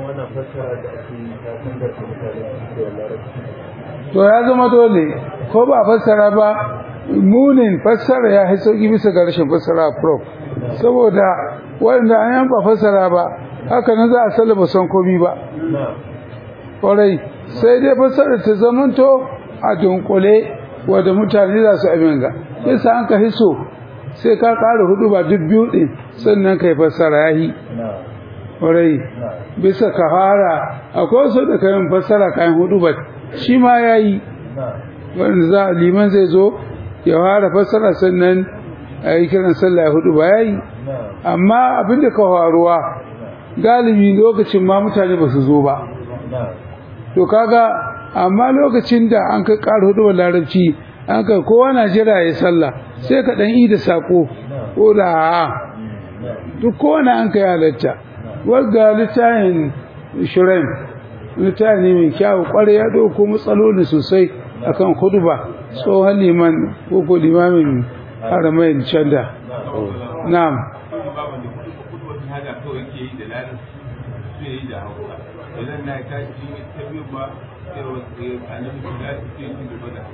Speaker 2: to ya zama dole ko ba fassara ba munin fassara ya yi sauki bisa ga rashin fassara prof saboda waɗanda an yan ba fassara ba haka nan za a sallaba son komi ba ƙwarai sai dai fassara ta zamanto a dunkule wadda mutane za su abin ga yasa an ka hiso sai ka ƙara hudu ba duk biyu ɗin sannan ka yi fassara ya yi ƙwarai bisa ka fara akwai wasu da kayan fassara kayan hudu ba shi ma ya yi wanda za a liman zai zo ya fara fassara sannan a yi kiran sallah ya hudu ba ya yi amma abinda ka faruwa galibi lokacin ma mutane ba su zo ba to kaga amma lokacin da an ka ƙara hudu ba larabci an ka kowa na jira ya sallah sai ka ɗan yi da saƙo ko da duk kowane an ka yi halatta wadda littayin shirin littayin ne mai kyawu kwarai ya ɗauko matsaloli sosai akan huduba tsohon liman ko ko limamin haramain canda. Na'am.
Speaker 4: sai yi da hausa idan na tashi ta biyu ba sai wasu annabi su da su ce su gaba da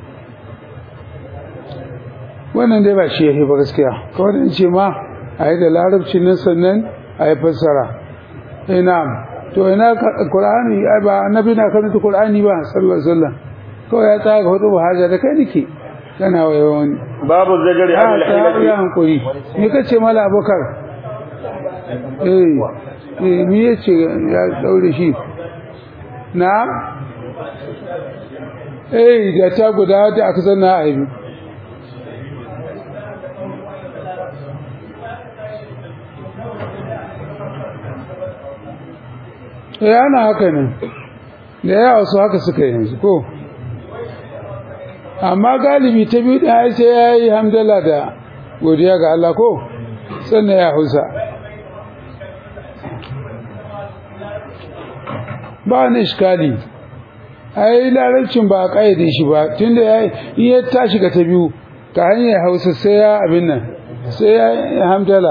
Speaker 2: wannan dai ba shi yake ba gaskiya kawai da ce ma a yi da larabci nan sannan a yi fassara ina to ina Qur'ani ai ba annabi na karanta Qur'ani ba sallallahu alaihi wasallam kawai ya tsaya ga hudu haja da kai nake kana wayo wani
Speaker 5: babu zajari an al-hilati
Speaker 2: ya hankuri me kace mala abokar eh eh me yace ya daure shi na eh da ta guda da aka zanna aibi eh ana haka ne da yawa su haka suka yanzu ko amma galibi ta biyu da sai yayi hamdala da godiya ga Allah ko sannan ya hausa ba ne iskali ai larabcin ba a kaide shi ba tunda yayi in ya tashi ga ta biyu ta hanyar hausa sai ya abin nan sai ya hamdala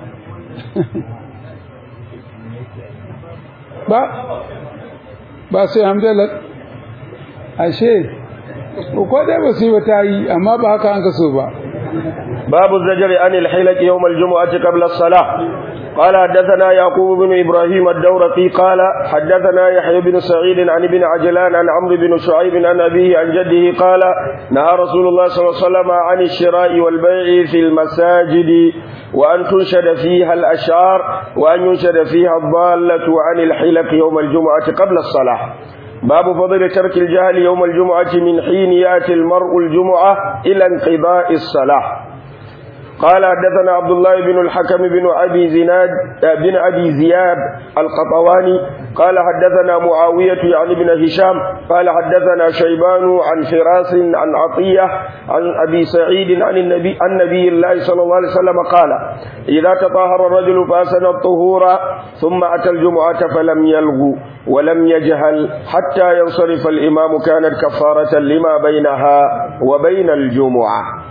Speaker 2: ba ba sai hamdala ashe ko dai ba su yi ta yi amma ba haka an kaso ba
Speaker 5: babu zajari an al-hilaq yawm al-jum'ah qabla as-salah قال حدثنا يعقوب بن إبراهيم الدورقي قال حدثنا يحيى بن سعيد عن ابن عجلان عن عمرو بن شعيب عن أبيه عن جده قال نهى رسول الله صلى الله عليه وسلم عن الشراء والبيع في المساجد وأن تنشد فيها الأشعار وأن ينشد فيها الضالة عن الحلق يوم الجمعة قبل الصلاة باب فضل ترك الجهل يوم الجمعة من حين يأتي المرء الجمعة إلى انقضاء الصلاة قال حدثنا عبد الله بن الحكم بن أبي زناد بن أبي زياد القطواني قال حدثنا معاوية يعني بن هشام قال حدثنا شيبان عن فراس عن عطية عن أبي سعيد عن النبي النبي الله صلى الله عليه وسلم قال إذا تطهر الرجل فأحسن الطهور ثم أتى الجمعة فلم يلغو ولم يجهل حتى ينصرف الإمام كانت كفارة لما بينها وبين الجمعة